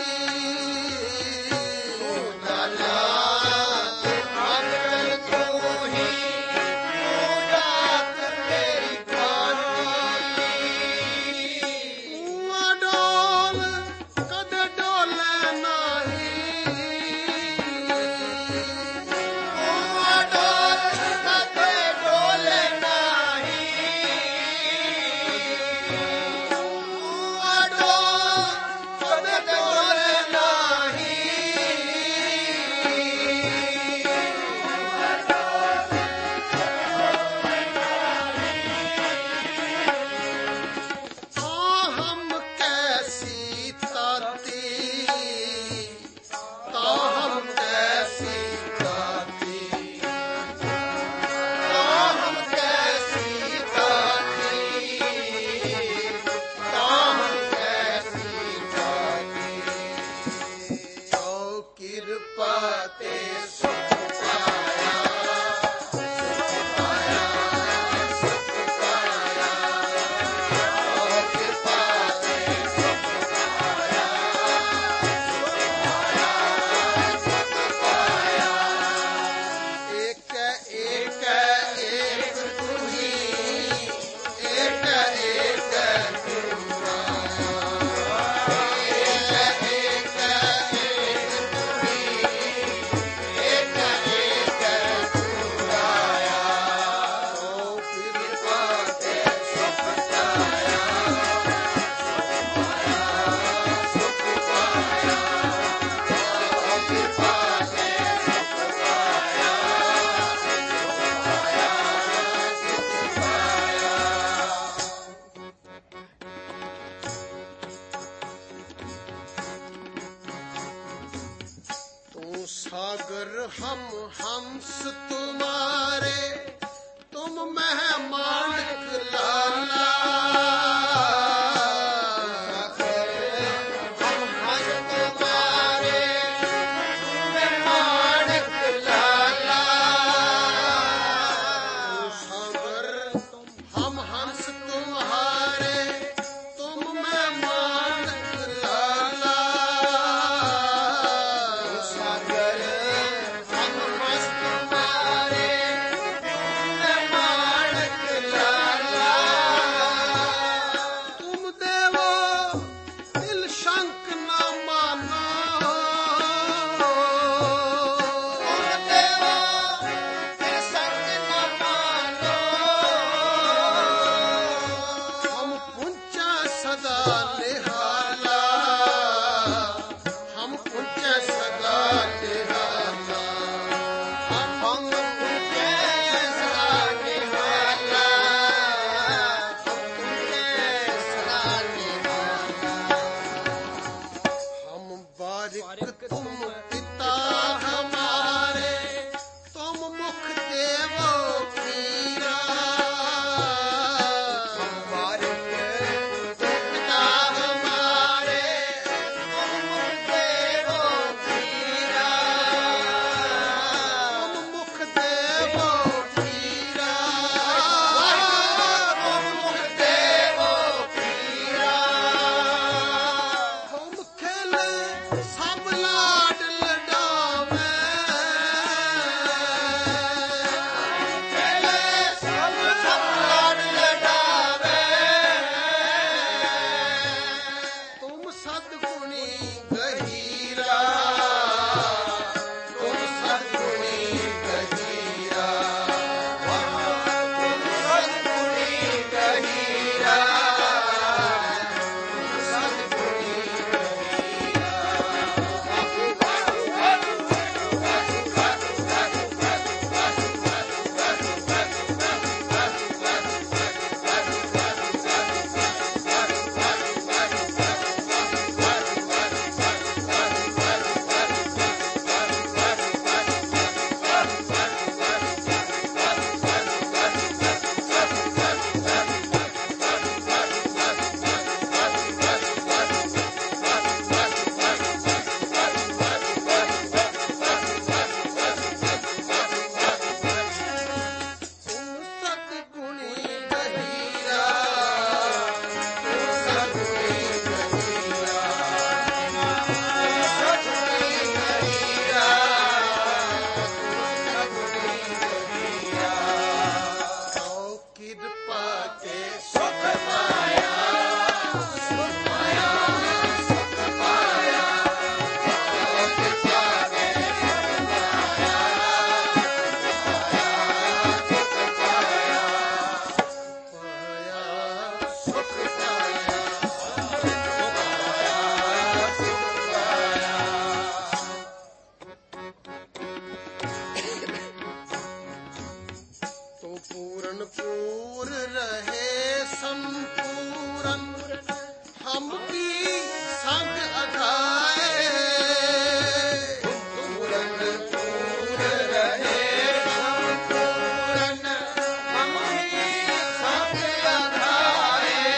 ਤੂੰ ਦਾਨਾ ਅਬ ਚਲ ਤੂੰ ਹੀ ਤੂੰ ਜਾਤ ਮੇਰੀ ਪਾਤੀ ਤੂੰ ਅਡੋਲ ਕਦੇ ਡੋਲੇ ਨਹੀਂ ਤੂੰ ਅਡੋਲ ਕਦੇ ਡੋਲੇ ਨਹੀਂ सागर हम हंस तुम्हारे, तुम मेहमानक लाला। हम हंस तुम्हारे, मेहमानक लाला। सागर हम हंस तुम्हारे, तुम मेहमानक लाला। सागर हम हंस तुम्हारे, मेहमानक लाला। तुम देवो दिल शंक न मानो, तुम देवो दिल संग न मानो। हम पुंचा सदा निहाला, हम पुंचा सदा निहाला। हम तुमके सदा निहाला, हम तुमके सदा निहाला। हम बारिक तुम पिता हमारे, तुम मुख देवो पीरा। बारिक पिता हमारे, तुम मुख देवो पीरा। तुम मुख देवो पीरा। तुम मुख देवो पीरा। हम खेले सब लाड लडावे, खेले सब सब लाड लडावे। तुम सद्गुणी गहीरा, तुम सद्गुणी गहीरा। तुम सद्गुणी गहीरा। तुम सद्गुणी तुम सद्गुणी गहीरा। आओ कृपा के सुख पाया, सुख पाया, सुख पाया। कृपा के सुख पाया, सुख पाया, पाया सुख पाया, सुख पाया। तो पूरन पूर रहे संपूरन, हम भी संग अघाए। पूरन पूर रहे संपूरन, हम ही संग अघाए।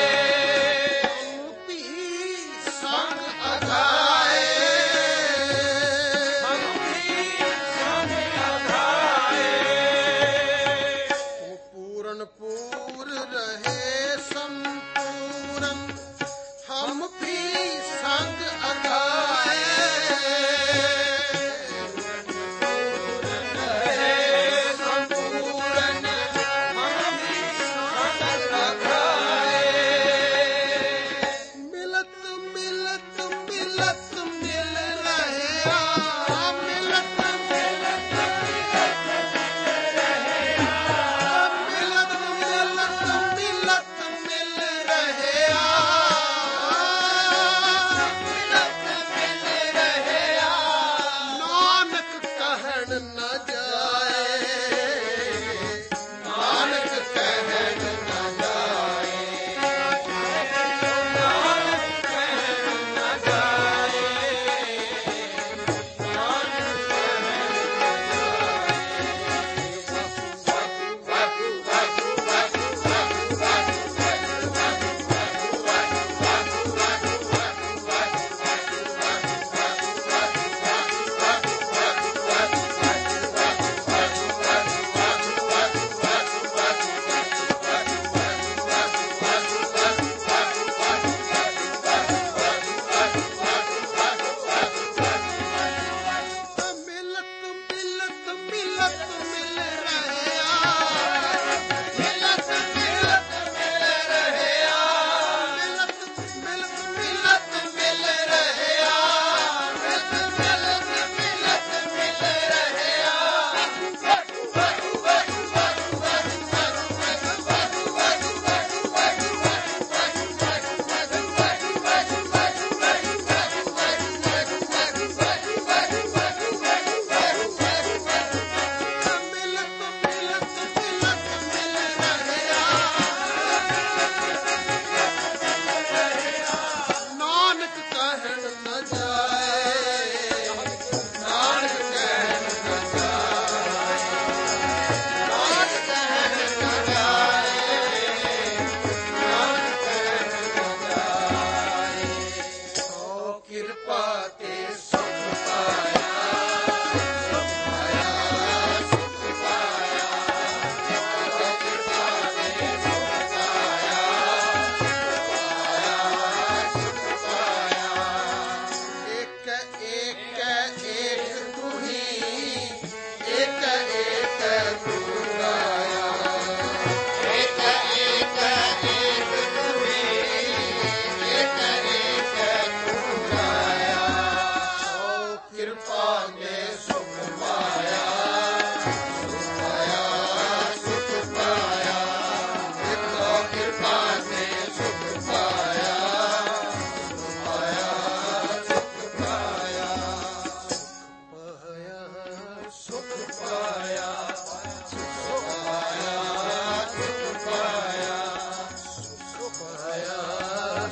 हम भी संग अघाए। हम ही संग अघाए। तुम पूरन पूर रहे संपूरन,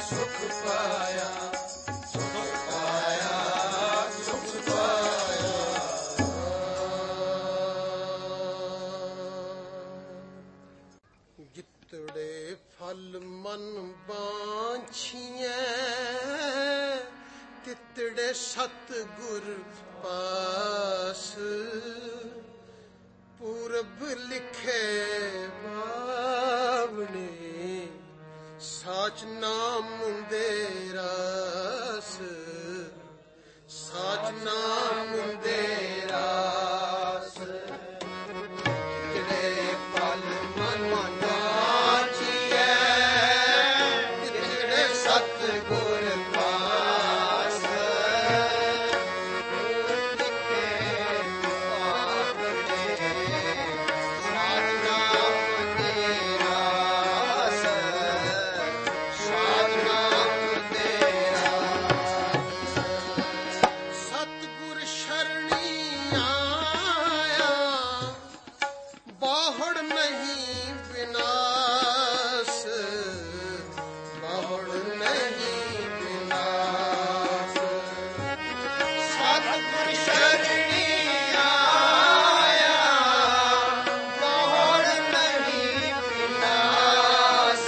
ਸੁਖ ਪਾਇਆ, ਸੁਖ ਪਾਇਆ, ਸੁਖ ਪਾਇਆ। ਜਿਤੜੇ ਫਲ ਮਨ ਬਾਂਛੀਐ, ਤਿਤੜੇ ਸਤਿਗੁਰ ਪਾਸ। ਪੂਰਬ ਲਿਖੇ ਬਾਵਣੇ, ਸਾਚ ਨਾਮ ਮੁੰਦੇ ਰਾਸ, ਸਾਚ ਨਾਮ ਮੁੰਦੇ ਰਾਸ। ਜਿਹੜੇ ਫਲ ਮਨ ਬਾਂਛੀਐ, ਜਿਹੜੇ ਸਤਿਗੁਰ ਪਾਸ। ਪੂਰਬ ਲਿਖੇ ਬਾਵਣੇ, ਸਾਚ ਨਾਮ ਮੁੰਦੇ ਰਾਸ, ਸਾਚ ਨਾਮ ਮੁੰਦੇ ਰਾਸ। ਸਤਿਗੁਰ ਸ਼ਰਣੀ ਆਇਆ, ਬਾਹੜ ਨਹੀਂ ਵਿਨਾਸ਼, ਬਾਹੜ ਨਹੀਂ ਵਿਨਾਸ਼। ਸਤਿਗੁਰ ਸ਼ਰਣੀ ਆਇਆ, ਬਾਹੜ ਨਹੀਂ ਵਿਨਾਸ਼,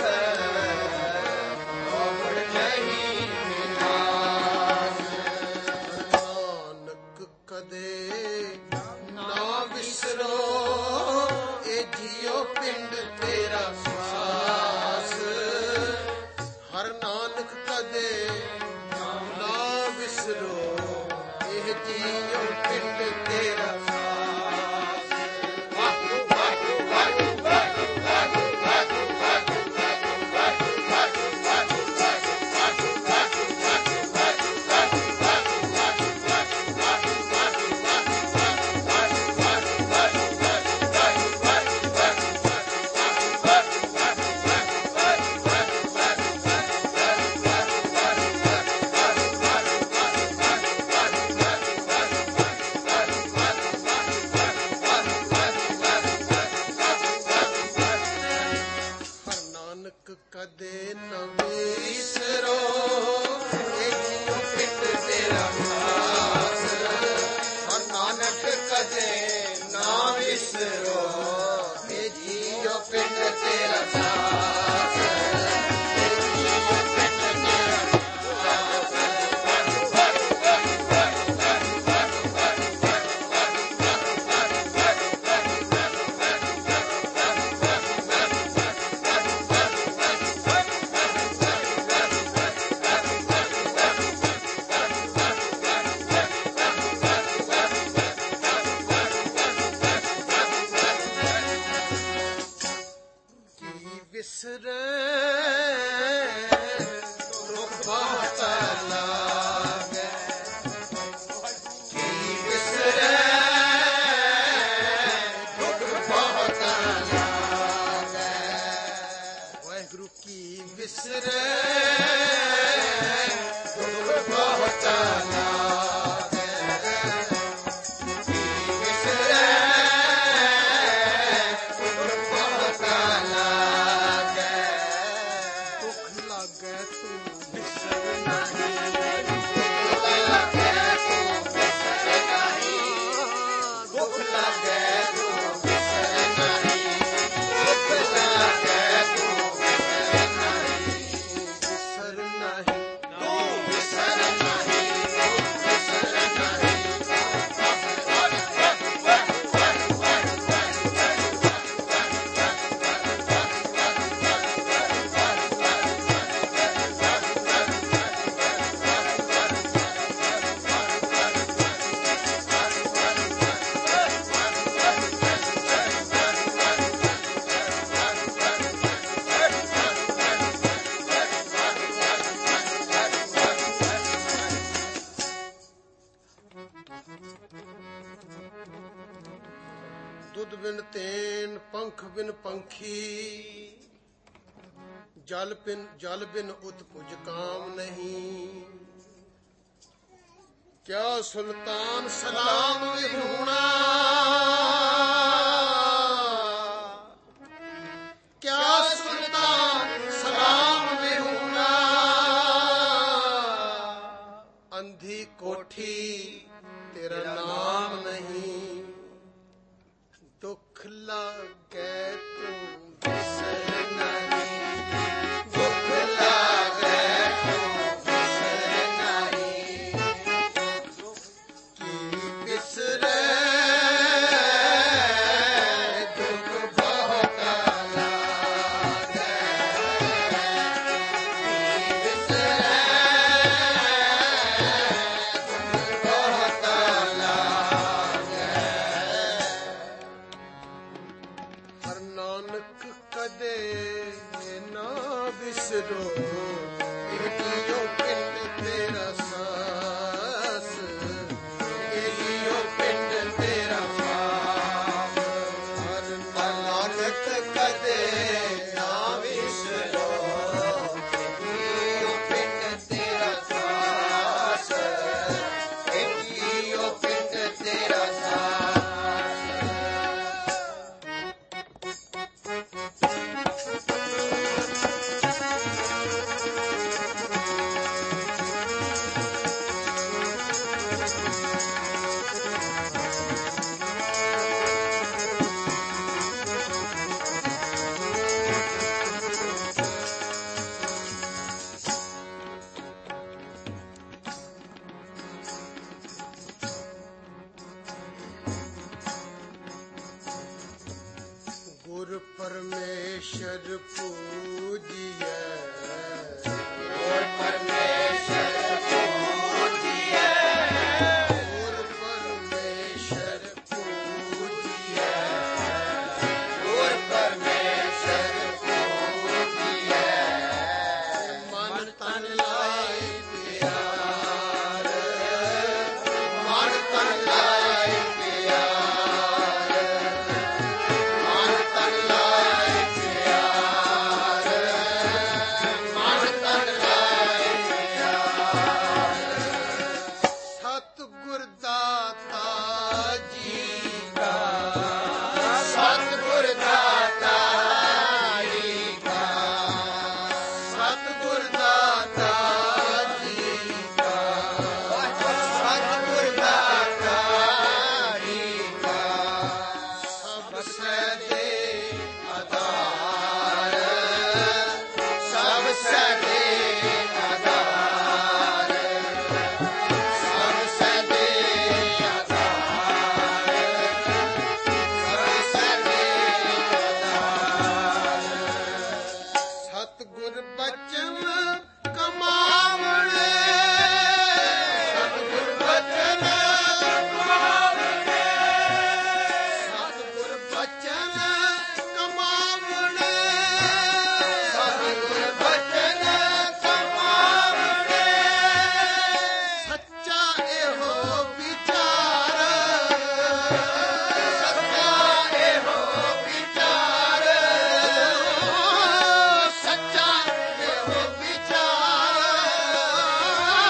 ਬਾਹੜ ਨਹੀਂ ਵਿਨਾਸ਼। ਨਾਨਕ ਕਦੇ ਨਾ ਵਿਸਰੋ, ਇਹ ਜੀਉ ਪਿੰਡ ਤੇਰਾ ਸਾਸ। ਹਰ ਨਾਨਕ ਕਦੇ ਨਾ ਵਿਸਰੋ, ਇਹ ਜੀਉ ਪਿੰਡ ਤੇਰਾ ਸਾਸ। ਵਾਹਿਗੁਰੂ, ਵਾਹਿਗੁਰੂ, ਵਾਹਿਗੁਰੂ, ਵਾਹਿਗੁਰੂ, ਵਾਹਿਗੁਰੂ, ਵਾਹਿਗੁਰੂ, ਵਾਹਿਗੁਰੂ, ਵਾਹਿਗੁਰੂ, ਵਾਹਿਗੁਰੂ, ਵਾਹਿਗੁਰੂ, ਵਾਹਿਗੁਰੂ, ਵਾਹਿਗੁਰੂ, ਵਾਹਿਗੁਰੂ, ਵਾਹਿਗੁਰੂ, ਹਰ ਨਾਨਕ ਕਦੇ ਨ ਵਿਸਰੋ, ਇਹ ਜੀਉ ਪਿੰਡ ਤੇਰਾ ਸਾਸ। ਹਰ ਨਾਨਕ ਕਦੇ ਨਾ ਵਿਸਰੋ, ਇਹ ਜੀਉ ਪਿੰਡ ਤੇਰਾ ਸਾਸ। ਇਹ ਜੀਉ ਪਿੰਡ ਤੇਰਾ ਕੀ ਵਿਸਰੈ, ਦੁਖ ਬਹੁਤ ਲਾਗੈ। ਕੀ ਵਿਸਰੈ, ਦੁਖ ਬਹੁਤ ਲਾਗੈ। ਵਾਹਿਗੁਰੂ ਕੀ ਵਿਸਰੈ, ਦੁਖ ਬਹੁਤ ਲਾਗੈ। ਕੀ ਵਿਸਰੈ, ਦੁਖ ਬਹੁਤ ਲਾਗੈ। ਦੁੱਖ ਲਾਗੈ ਤੂੰ ਵਿਸਰ ਨਹੀਂ, ਦੁੱਖ ਲਾਗੈ ਤੂੰ ਵਿਸਰ ਨਹੀਂ, ਦੁੱਖ ਲਾਗੈ ਤੂੰ ਵਿਸਰ ਨਹੀਂ, ਦੁੱਖ ਲਾਗੈ ਤੂੰ ਵਿਸਰ ਨਹੀਂ, ਵਿਸਰ ਨਹੀਂ, ਤੂੰ ਵਿਸਰ ਨਹੀਂ, ਤੂੰ ਵਿਸਰ ਨਹੀਂ। ਦੁੱਧ ਬਿਨ ਤੇਨ, ਪੰਖ ਬਿਨ ਪੰਖੀ, ਜਲ ਬਿਨ ਜਲ ਬਿਨ ਉਤ ਕੁਝ ਕਾਮ ਨਹੀਂ। ਕਿਆ ਸੁਲਤਾਨ ਸਲਾਮ ਵਿਹੂਣਾ, ਕਿਆ ਸੁਲਤਾਨ ਸਲਾਮ ਵਿਹੂਣਾ। ਉਠੀ ਤੇਰਾ ਨਾਮ ਨਹੀਂ, ਦੁੱਖ ਲਾਗੇ ਤੂੰ ਬਿਸਰ ਨਹੀਂ, ਦੁੱਖ ਲਾਗੇ ਤੂੰ ਬਿਸਰ ਨਹੀਂ, ਕੀ ਬਿਸਰੇ ਦੁੱਖ ਬਹੁਤ ਲਾਗੇ, ਕੀ ਬਿਸਰੇ ਦੁੱਖ ਬਹੁਤ ਲਾਗੇ। ਹਰ ਨਾਨਕ ਕਦੇ ਨਾ ਬਿਸਰੋ, ਇਹ ਜੀਓ ਪਿੰਡ ਤੇਰਾ ਸਾਸ, ਇਹ ਜੀਓ ਪਿੰਡ ਤੇਰਾ ਸਾਸ। ਹਰ ਨਾਨਕ ਕਦੇ ਨਾ ਬਿਸਰੋ, ਇਹ ਜੀਓ ਪਿੰਡ ਤੇਰਾ ਸਾਸ, ਇਹ ਜੀਓ ਪਿੰਡ ਤੇਰਾ ਸਾਸ। ਗੁਰ ਪਰਮੇਸ਼ਰ ਪੂਜੀਐ, ਗੁਰ ਪਰਮੇਸ਼ਰ ਪੂਜੀਐ, ਗੁਰ ਪਰਮੇਸ਼ਰ ਪੂਜੀਐ, ਗੁਰ ਪਰਮੇਸ਼ਰ ਪੂਜੀਐ। ਮਨ ਤਨ ਲਾਇ ਪਿਆਰ, ਮਨ ਤਨ ਲਾਇ ਪਿਆਰ, ਮਨ ਤਨ ਲਾਇ ਪਿਆਰ, ਮਨ ਤਨ ਲਾਇ ਪਿਆਰ। ਸਤਿਗੁਰ ਦਾਤਾ ਜੀ ਕਾ, ਸਤਿਗੁਰ ਦਾਤਾ ਜੀ ਕਾ, ਸਤਿਗੁਰ ਦਾਤਾ ਜੀ ਕਾ, ਸਤਿਗੁਰ ਦਾਤਾ ਜੀ ਕਾ। ਸਭ ਸੈ ਦੇ ਆਧਾਰ, ਸਭ ਸੈ ਦੇ ਆਧਾਰ, ਸਭ ਸੈ ਦੇ ਆਧਾਰ, ਸਭ ਸੈ ਦੇ ਆਧਾਰ। ਸਤਿਗੁਰ ਬਚਨ ਕਮਾਵਣੇ, ਸਤਿਗੁਰ ਬਚਨ ਕਮਾਵਣੇ, ਸਤਿਗੁਰ ਬਚਨ ਕਮਾਵਣੇ, ਸਤਿਗੁਰ ਬਚਨ ਕਮਾਵਣੇ। ਸੱਚਾ ਇਹੋ ਵਿਚਾਰ, ਸੱਚਾ ਇਹੋ ਵਿਚਾਰ, ਸੱਚਾ ਇਹੋ ਵਿਚਾਰ,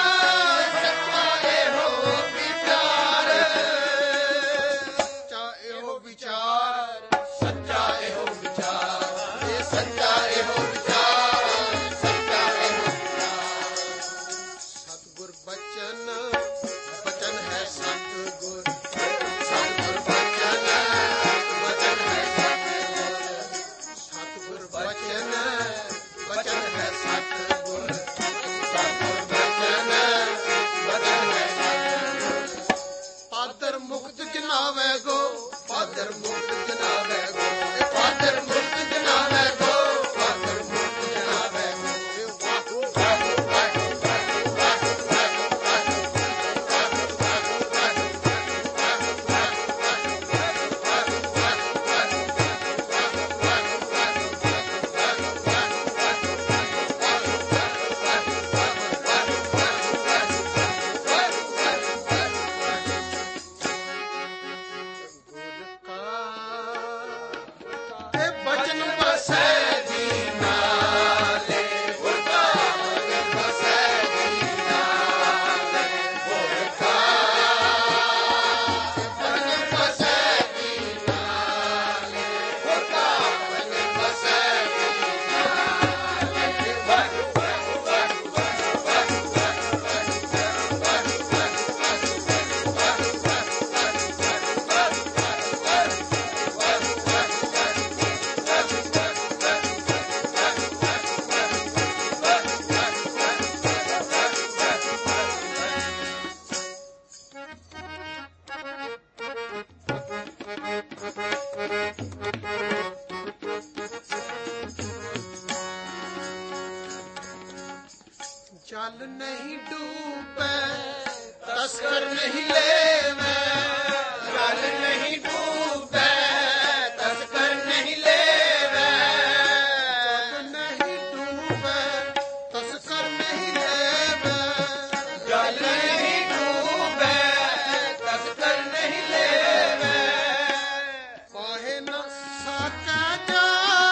जल नहीं डूबे तस्कर नहीं लेवे, जल नहीं डूबे तस्कर नहीं लेवे, जल नहीं डूबे तस्कर नहीं लेवे, जल नहीं डूबे तस्कर नहीं लेवे, पाहे न साका जाल,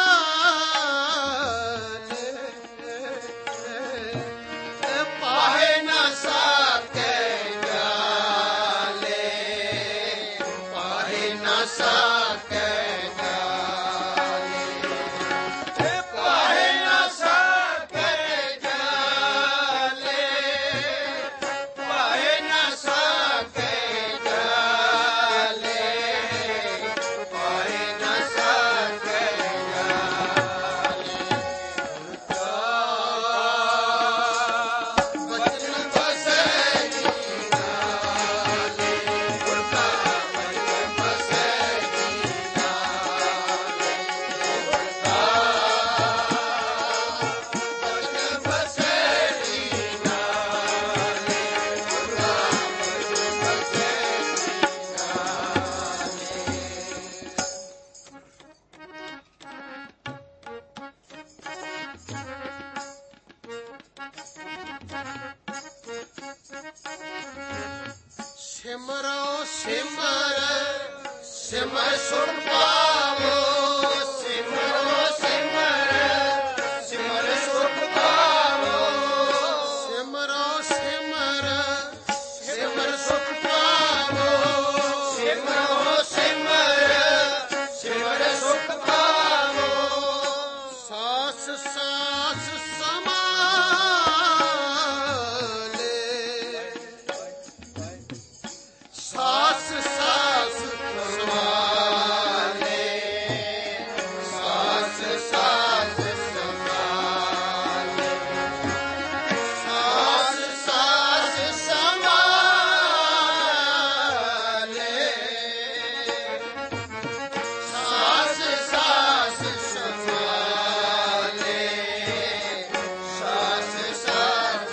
पाहे न साके जाले, पाहे न साके जाले, पाहे न साके जाले, पाहे न साके जाले, पाहे न साके बचन बसे नाले, उड़ता बचन बसे नाले, उड़ता बचन बसे नाले, उड़ता बचन बसे नाले। सिमरो सिमर सिमर सुर पावो, सिमरो सिमर, सिमर सुर पावो, सिमरो सिमर सिमर सुख पावो, सिमरो सिमर, सिमर सुख पावो, सास सास समाले, सास सास संभाले, सास सास संभाले, सास सास संभाले, सास सास संभाले, सास सास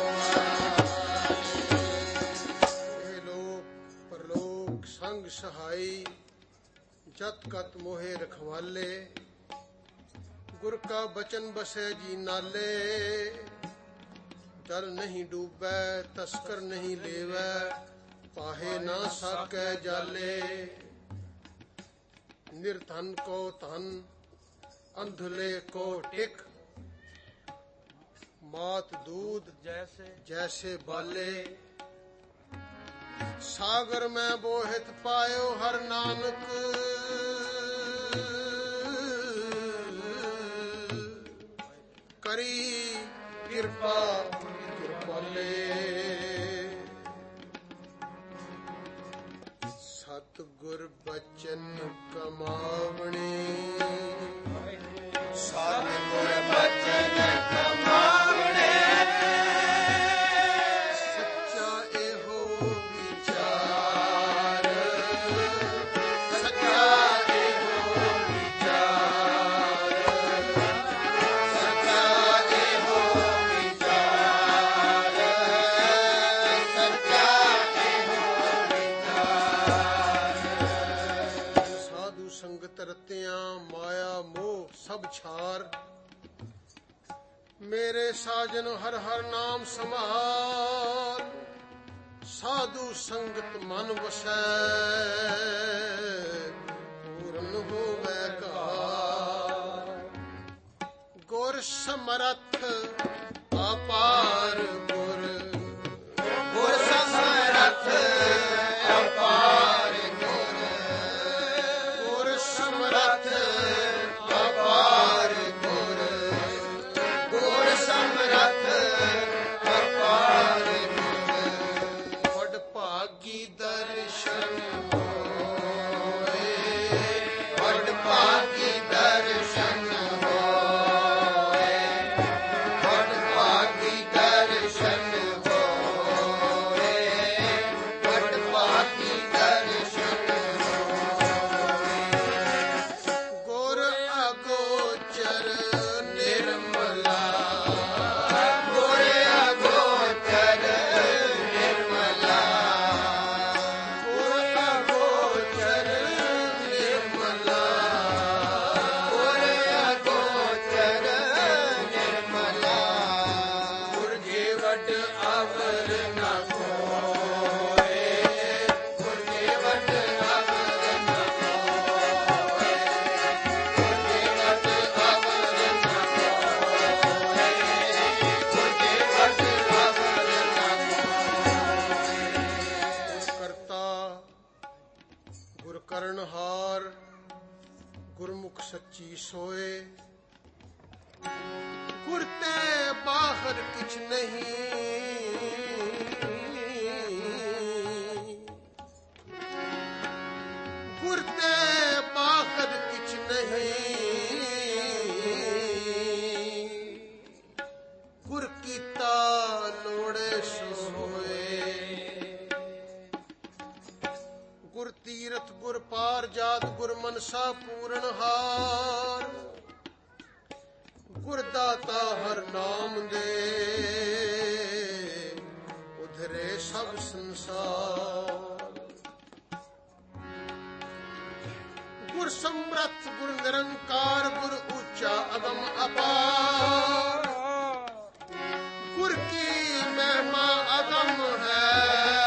हे लोक परलोक संग सहाई, जत कत मोहे रखवाले, गुर का बचन बसे जी नाले, जल नहीं डूबे तस्कर नहीं लेवे, पाहे ना साके जाले, निर्धन को धन अंधले को टिक, मात दूध जैसे जैसे बाले, सागर में बोहित पायो हर नानक, करी कृपा कृपाले, सतगुर बचन कमावणे, सतगुर बचन कमावणे, सच्चा एहो विचार, सच्चा एहो विचार, सच्चा एहो विचार, सच्चा एहो विचार। साधु संगत रतियां माया मोह सब छार, मेरे साजन हर हर नाम समार, साधु संगत मन वसै, पूਰਨ होवे कार, गुर समरथ अपार गुर, गुर समरथ अपार गुर, गुर समरथ अपार गुर, गुर समरथ अपार गुर, वड भागी दर्शन होए, वड भागी दर्शन होए, वड भागी दर्शन ਬਾਖਰ ਕਿਛ ਨਹੀਂ, ਗੁਰ ਤੇ ਬਾਖਰ ਕਿਛ ਨਹੀਂ, ਗੁਰ ਕੀਤਾ ਲੋੜੇ ਸੋ ਹੋਏ। ਗੁਰ ਤੀਰਥ ਗੁਰ ਪਾਰ ਜਾਤ ਗੁਰ ਮਨਸਾ ਪੂਰਨ ਹਾਰ, ਗੁਰ ਦਾਤਾ ਹਰ ਨਾਮ ਦੇ ਉਧਰੇ ਸਭ ਸੰਸਾਰ। ਗੁਰ ਸਮਰੱਥ ਗੁਰ ਨਿਰੰਕਾਰ ਗੁਰ ਉੱਚਾ ਅਗਮ ਅਪਾਰ, ਗੁਰ ਕੀ ਮਹਿਮਾ ਅਗਮ ਹੈ,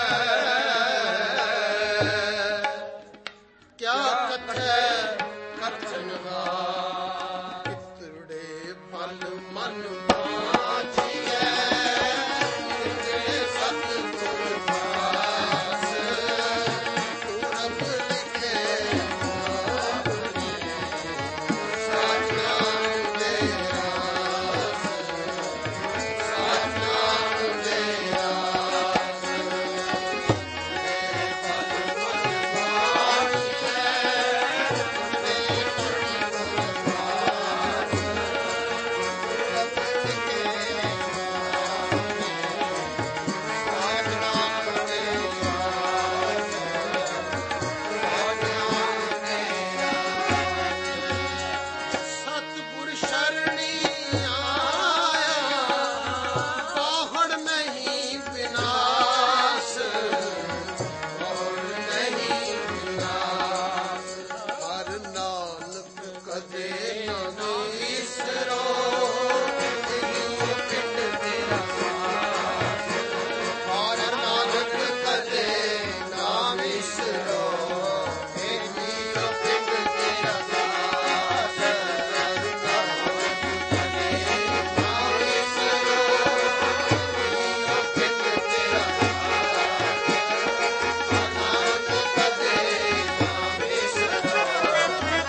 ਕਿਆ ਕਥੈ ਕਥਨ ਹਾਰ। ਇਤੜੇ ਫਲ ਮਨ ਬਾਝੀਐ, ਇਤੜੇ ਸਤਿਗੁਰ ਪਾਸ, ਪੁਰਬ ਲਿਖੇ ਆਪਨੇ, ਸਤਿਨਾਮ ਦੇ ਰਾਸ, ਸਤਿਨਾਮ ਦੇ ਰਾਸ। ਇਤੜੇ ਫਲ ਮਨ ਬਾਝੀਐ, ਸਤਿਗੁਰ ਸ਼ਰਣੀ ਆਇਆ, ਬਾਹੜ ਨਹੀਂ ਵਿਨਾਸ਼, ਬਾਹੜ ਨਹੀਂ ਵਿਨਾਸ਼। ਹਰ ਨਾਨਕ ਕਦੇ ਨਾ ਵਿਸਰੋ, ਇਹੋ ਪਿੰਡ ਤੇਰਾ ਸਾਥ। ਹਰ ਨਾਨਕ ਕਦੇ ਨਾ ਵਿਸਰੋ, ਇਹੋ ਪਿੰਡ ਤੇਰਾ ਸਾਥ। ਹਰ ਨਾਨਕ ਕਦੇ ਨਾ ਵਿਸਰੋ, ਇਹੋ ਪਿੰਡ ਤੇਰਾ ਸਾਥ। ਹਰ ਨਾਨਕ ਕਦੇ ਨਾ ਵਿਸਰੋ, ਇਹੋ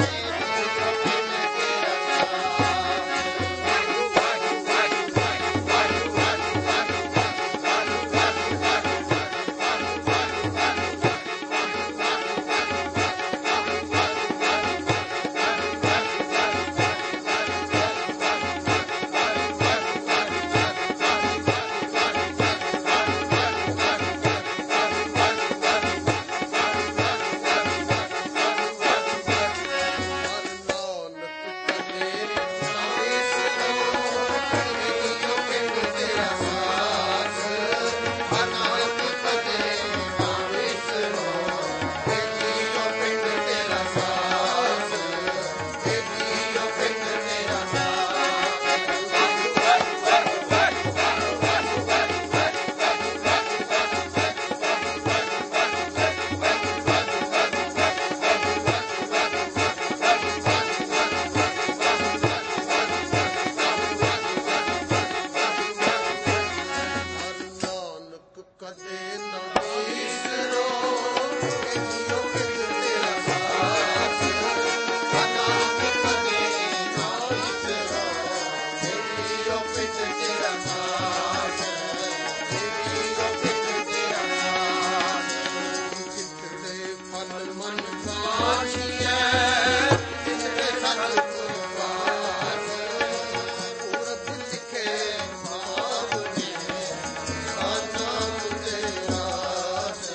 ਕਦੇ ਨਾ ਵਿਸਰੋ, ਇਹੋ ਪਿੰਡ ਤੇਰਾ ਸਾਥ। ਹਰ ਨਾਨਕ ਕਦੇ ਨਾ ਵਿਸਰੋ, ਇਹੋ ਪਿੰਡ ਤੇਰਾ ਸਾਥ। ਇਹੋ ਪਿੰਡ ਤੇਰਾ ਸਾਥ। ਜਿਤੜੇ ਫਲ ਮਨ ਬਾਝੀਐ, ਜਿਤੜੇ ਸਤਿਗੁਰ ਪਾਸ, ਪੁਰਬ ਲਿਖੇ ਆਪਨੇ, ਸਤਿਨਾਮ ਦੇ ਰਾਸ।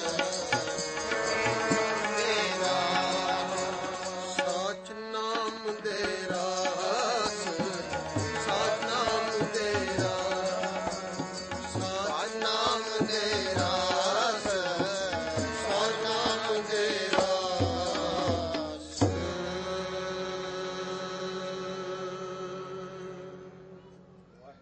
ਸਤਿਨਾਮ ਦੇ ਰਾਸ, ਸਤਿਨਾਮ ਦੇ ਰਾਸ, ਸਤਿਨਾਮ ਦੇ ਰਾਸ।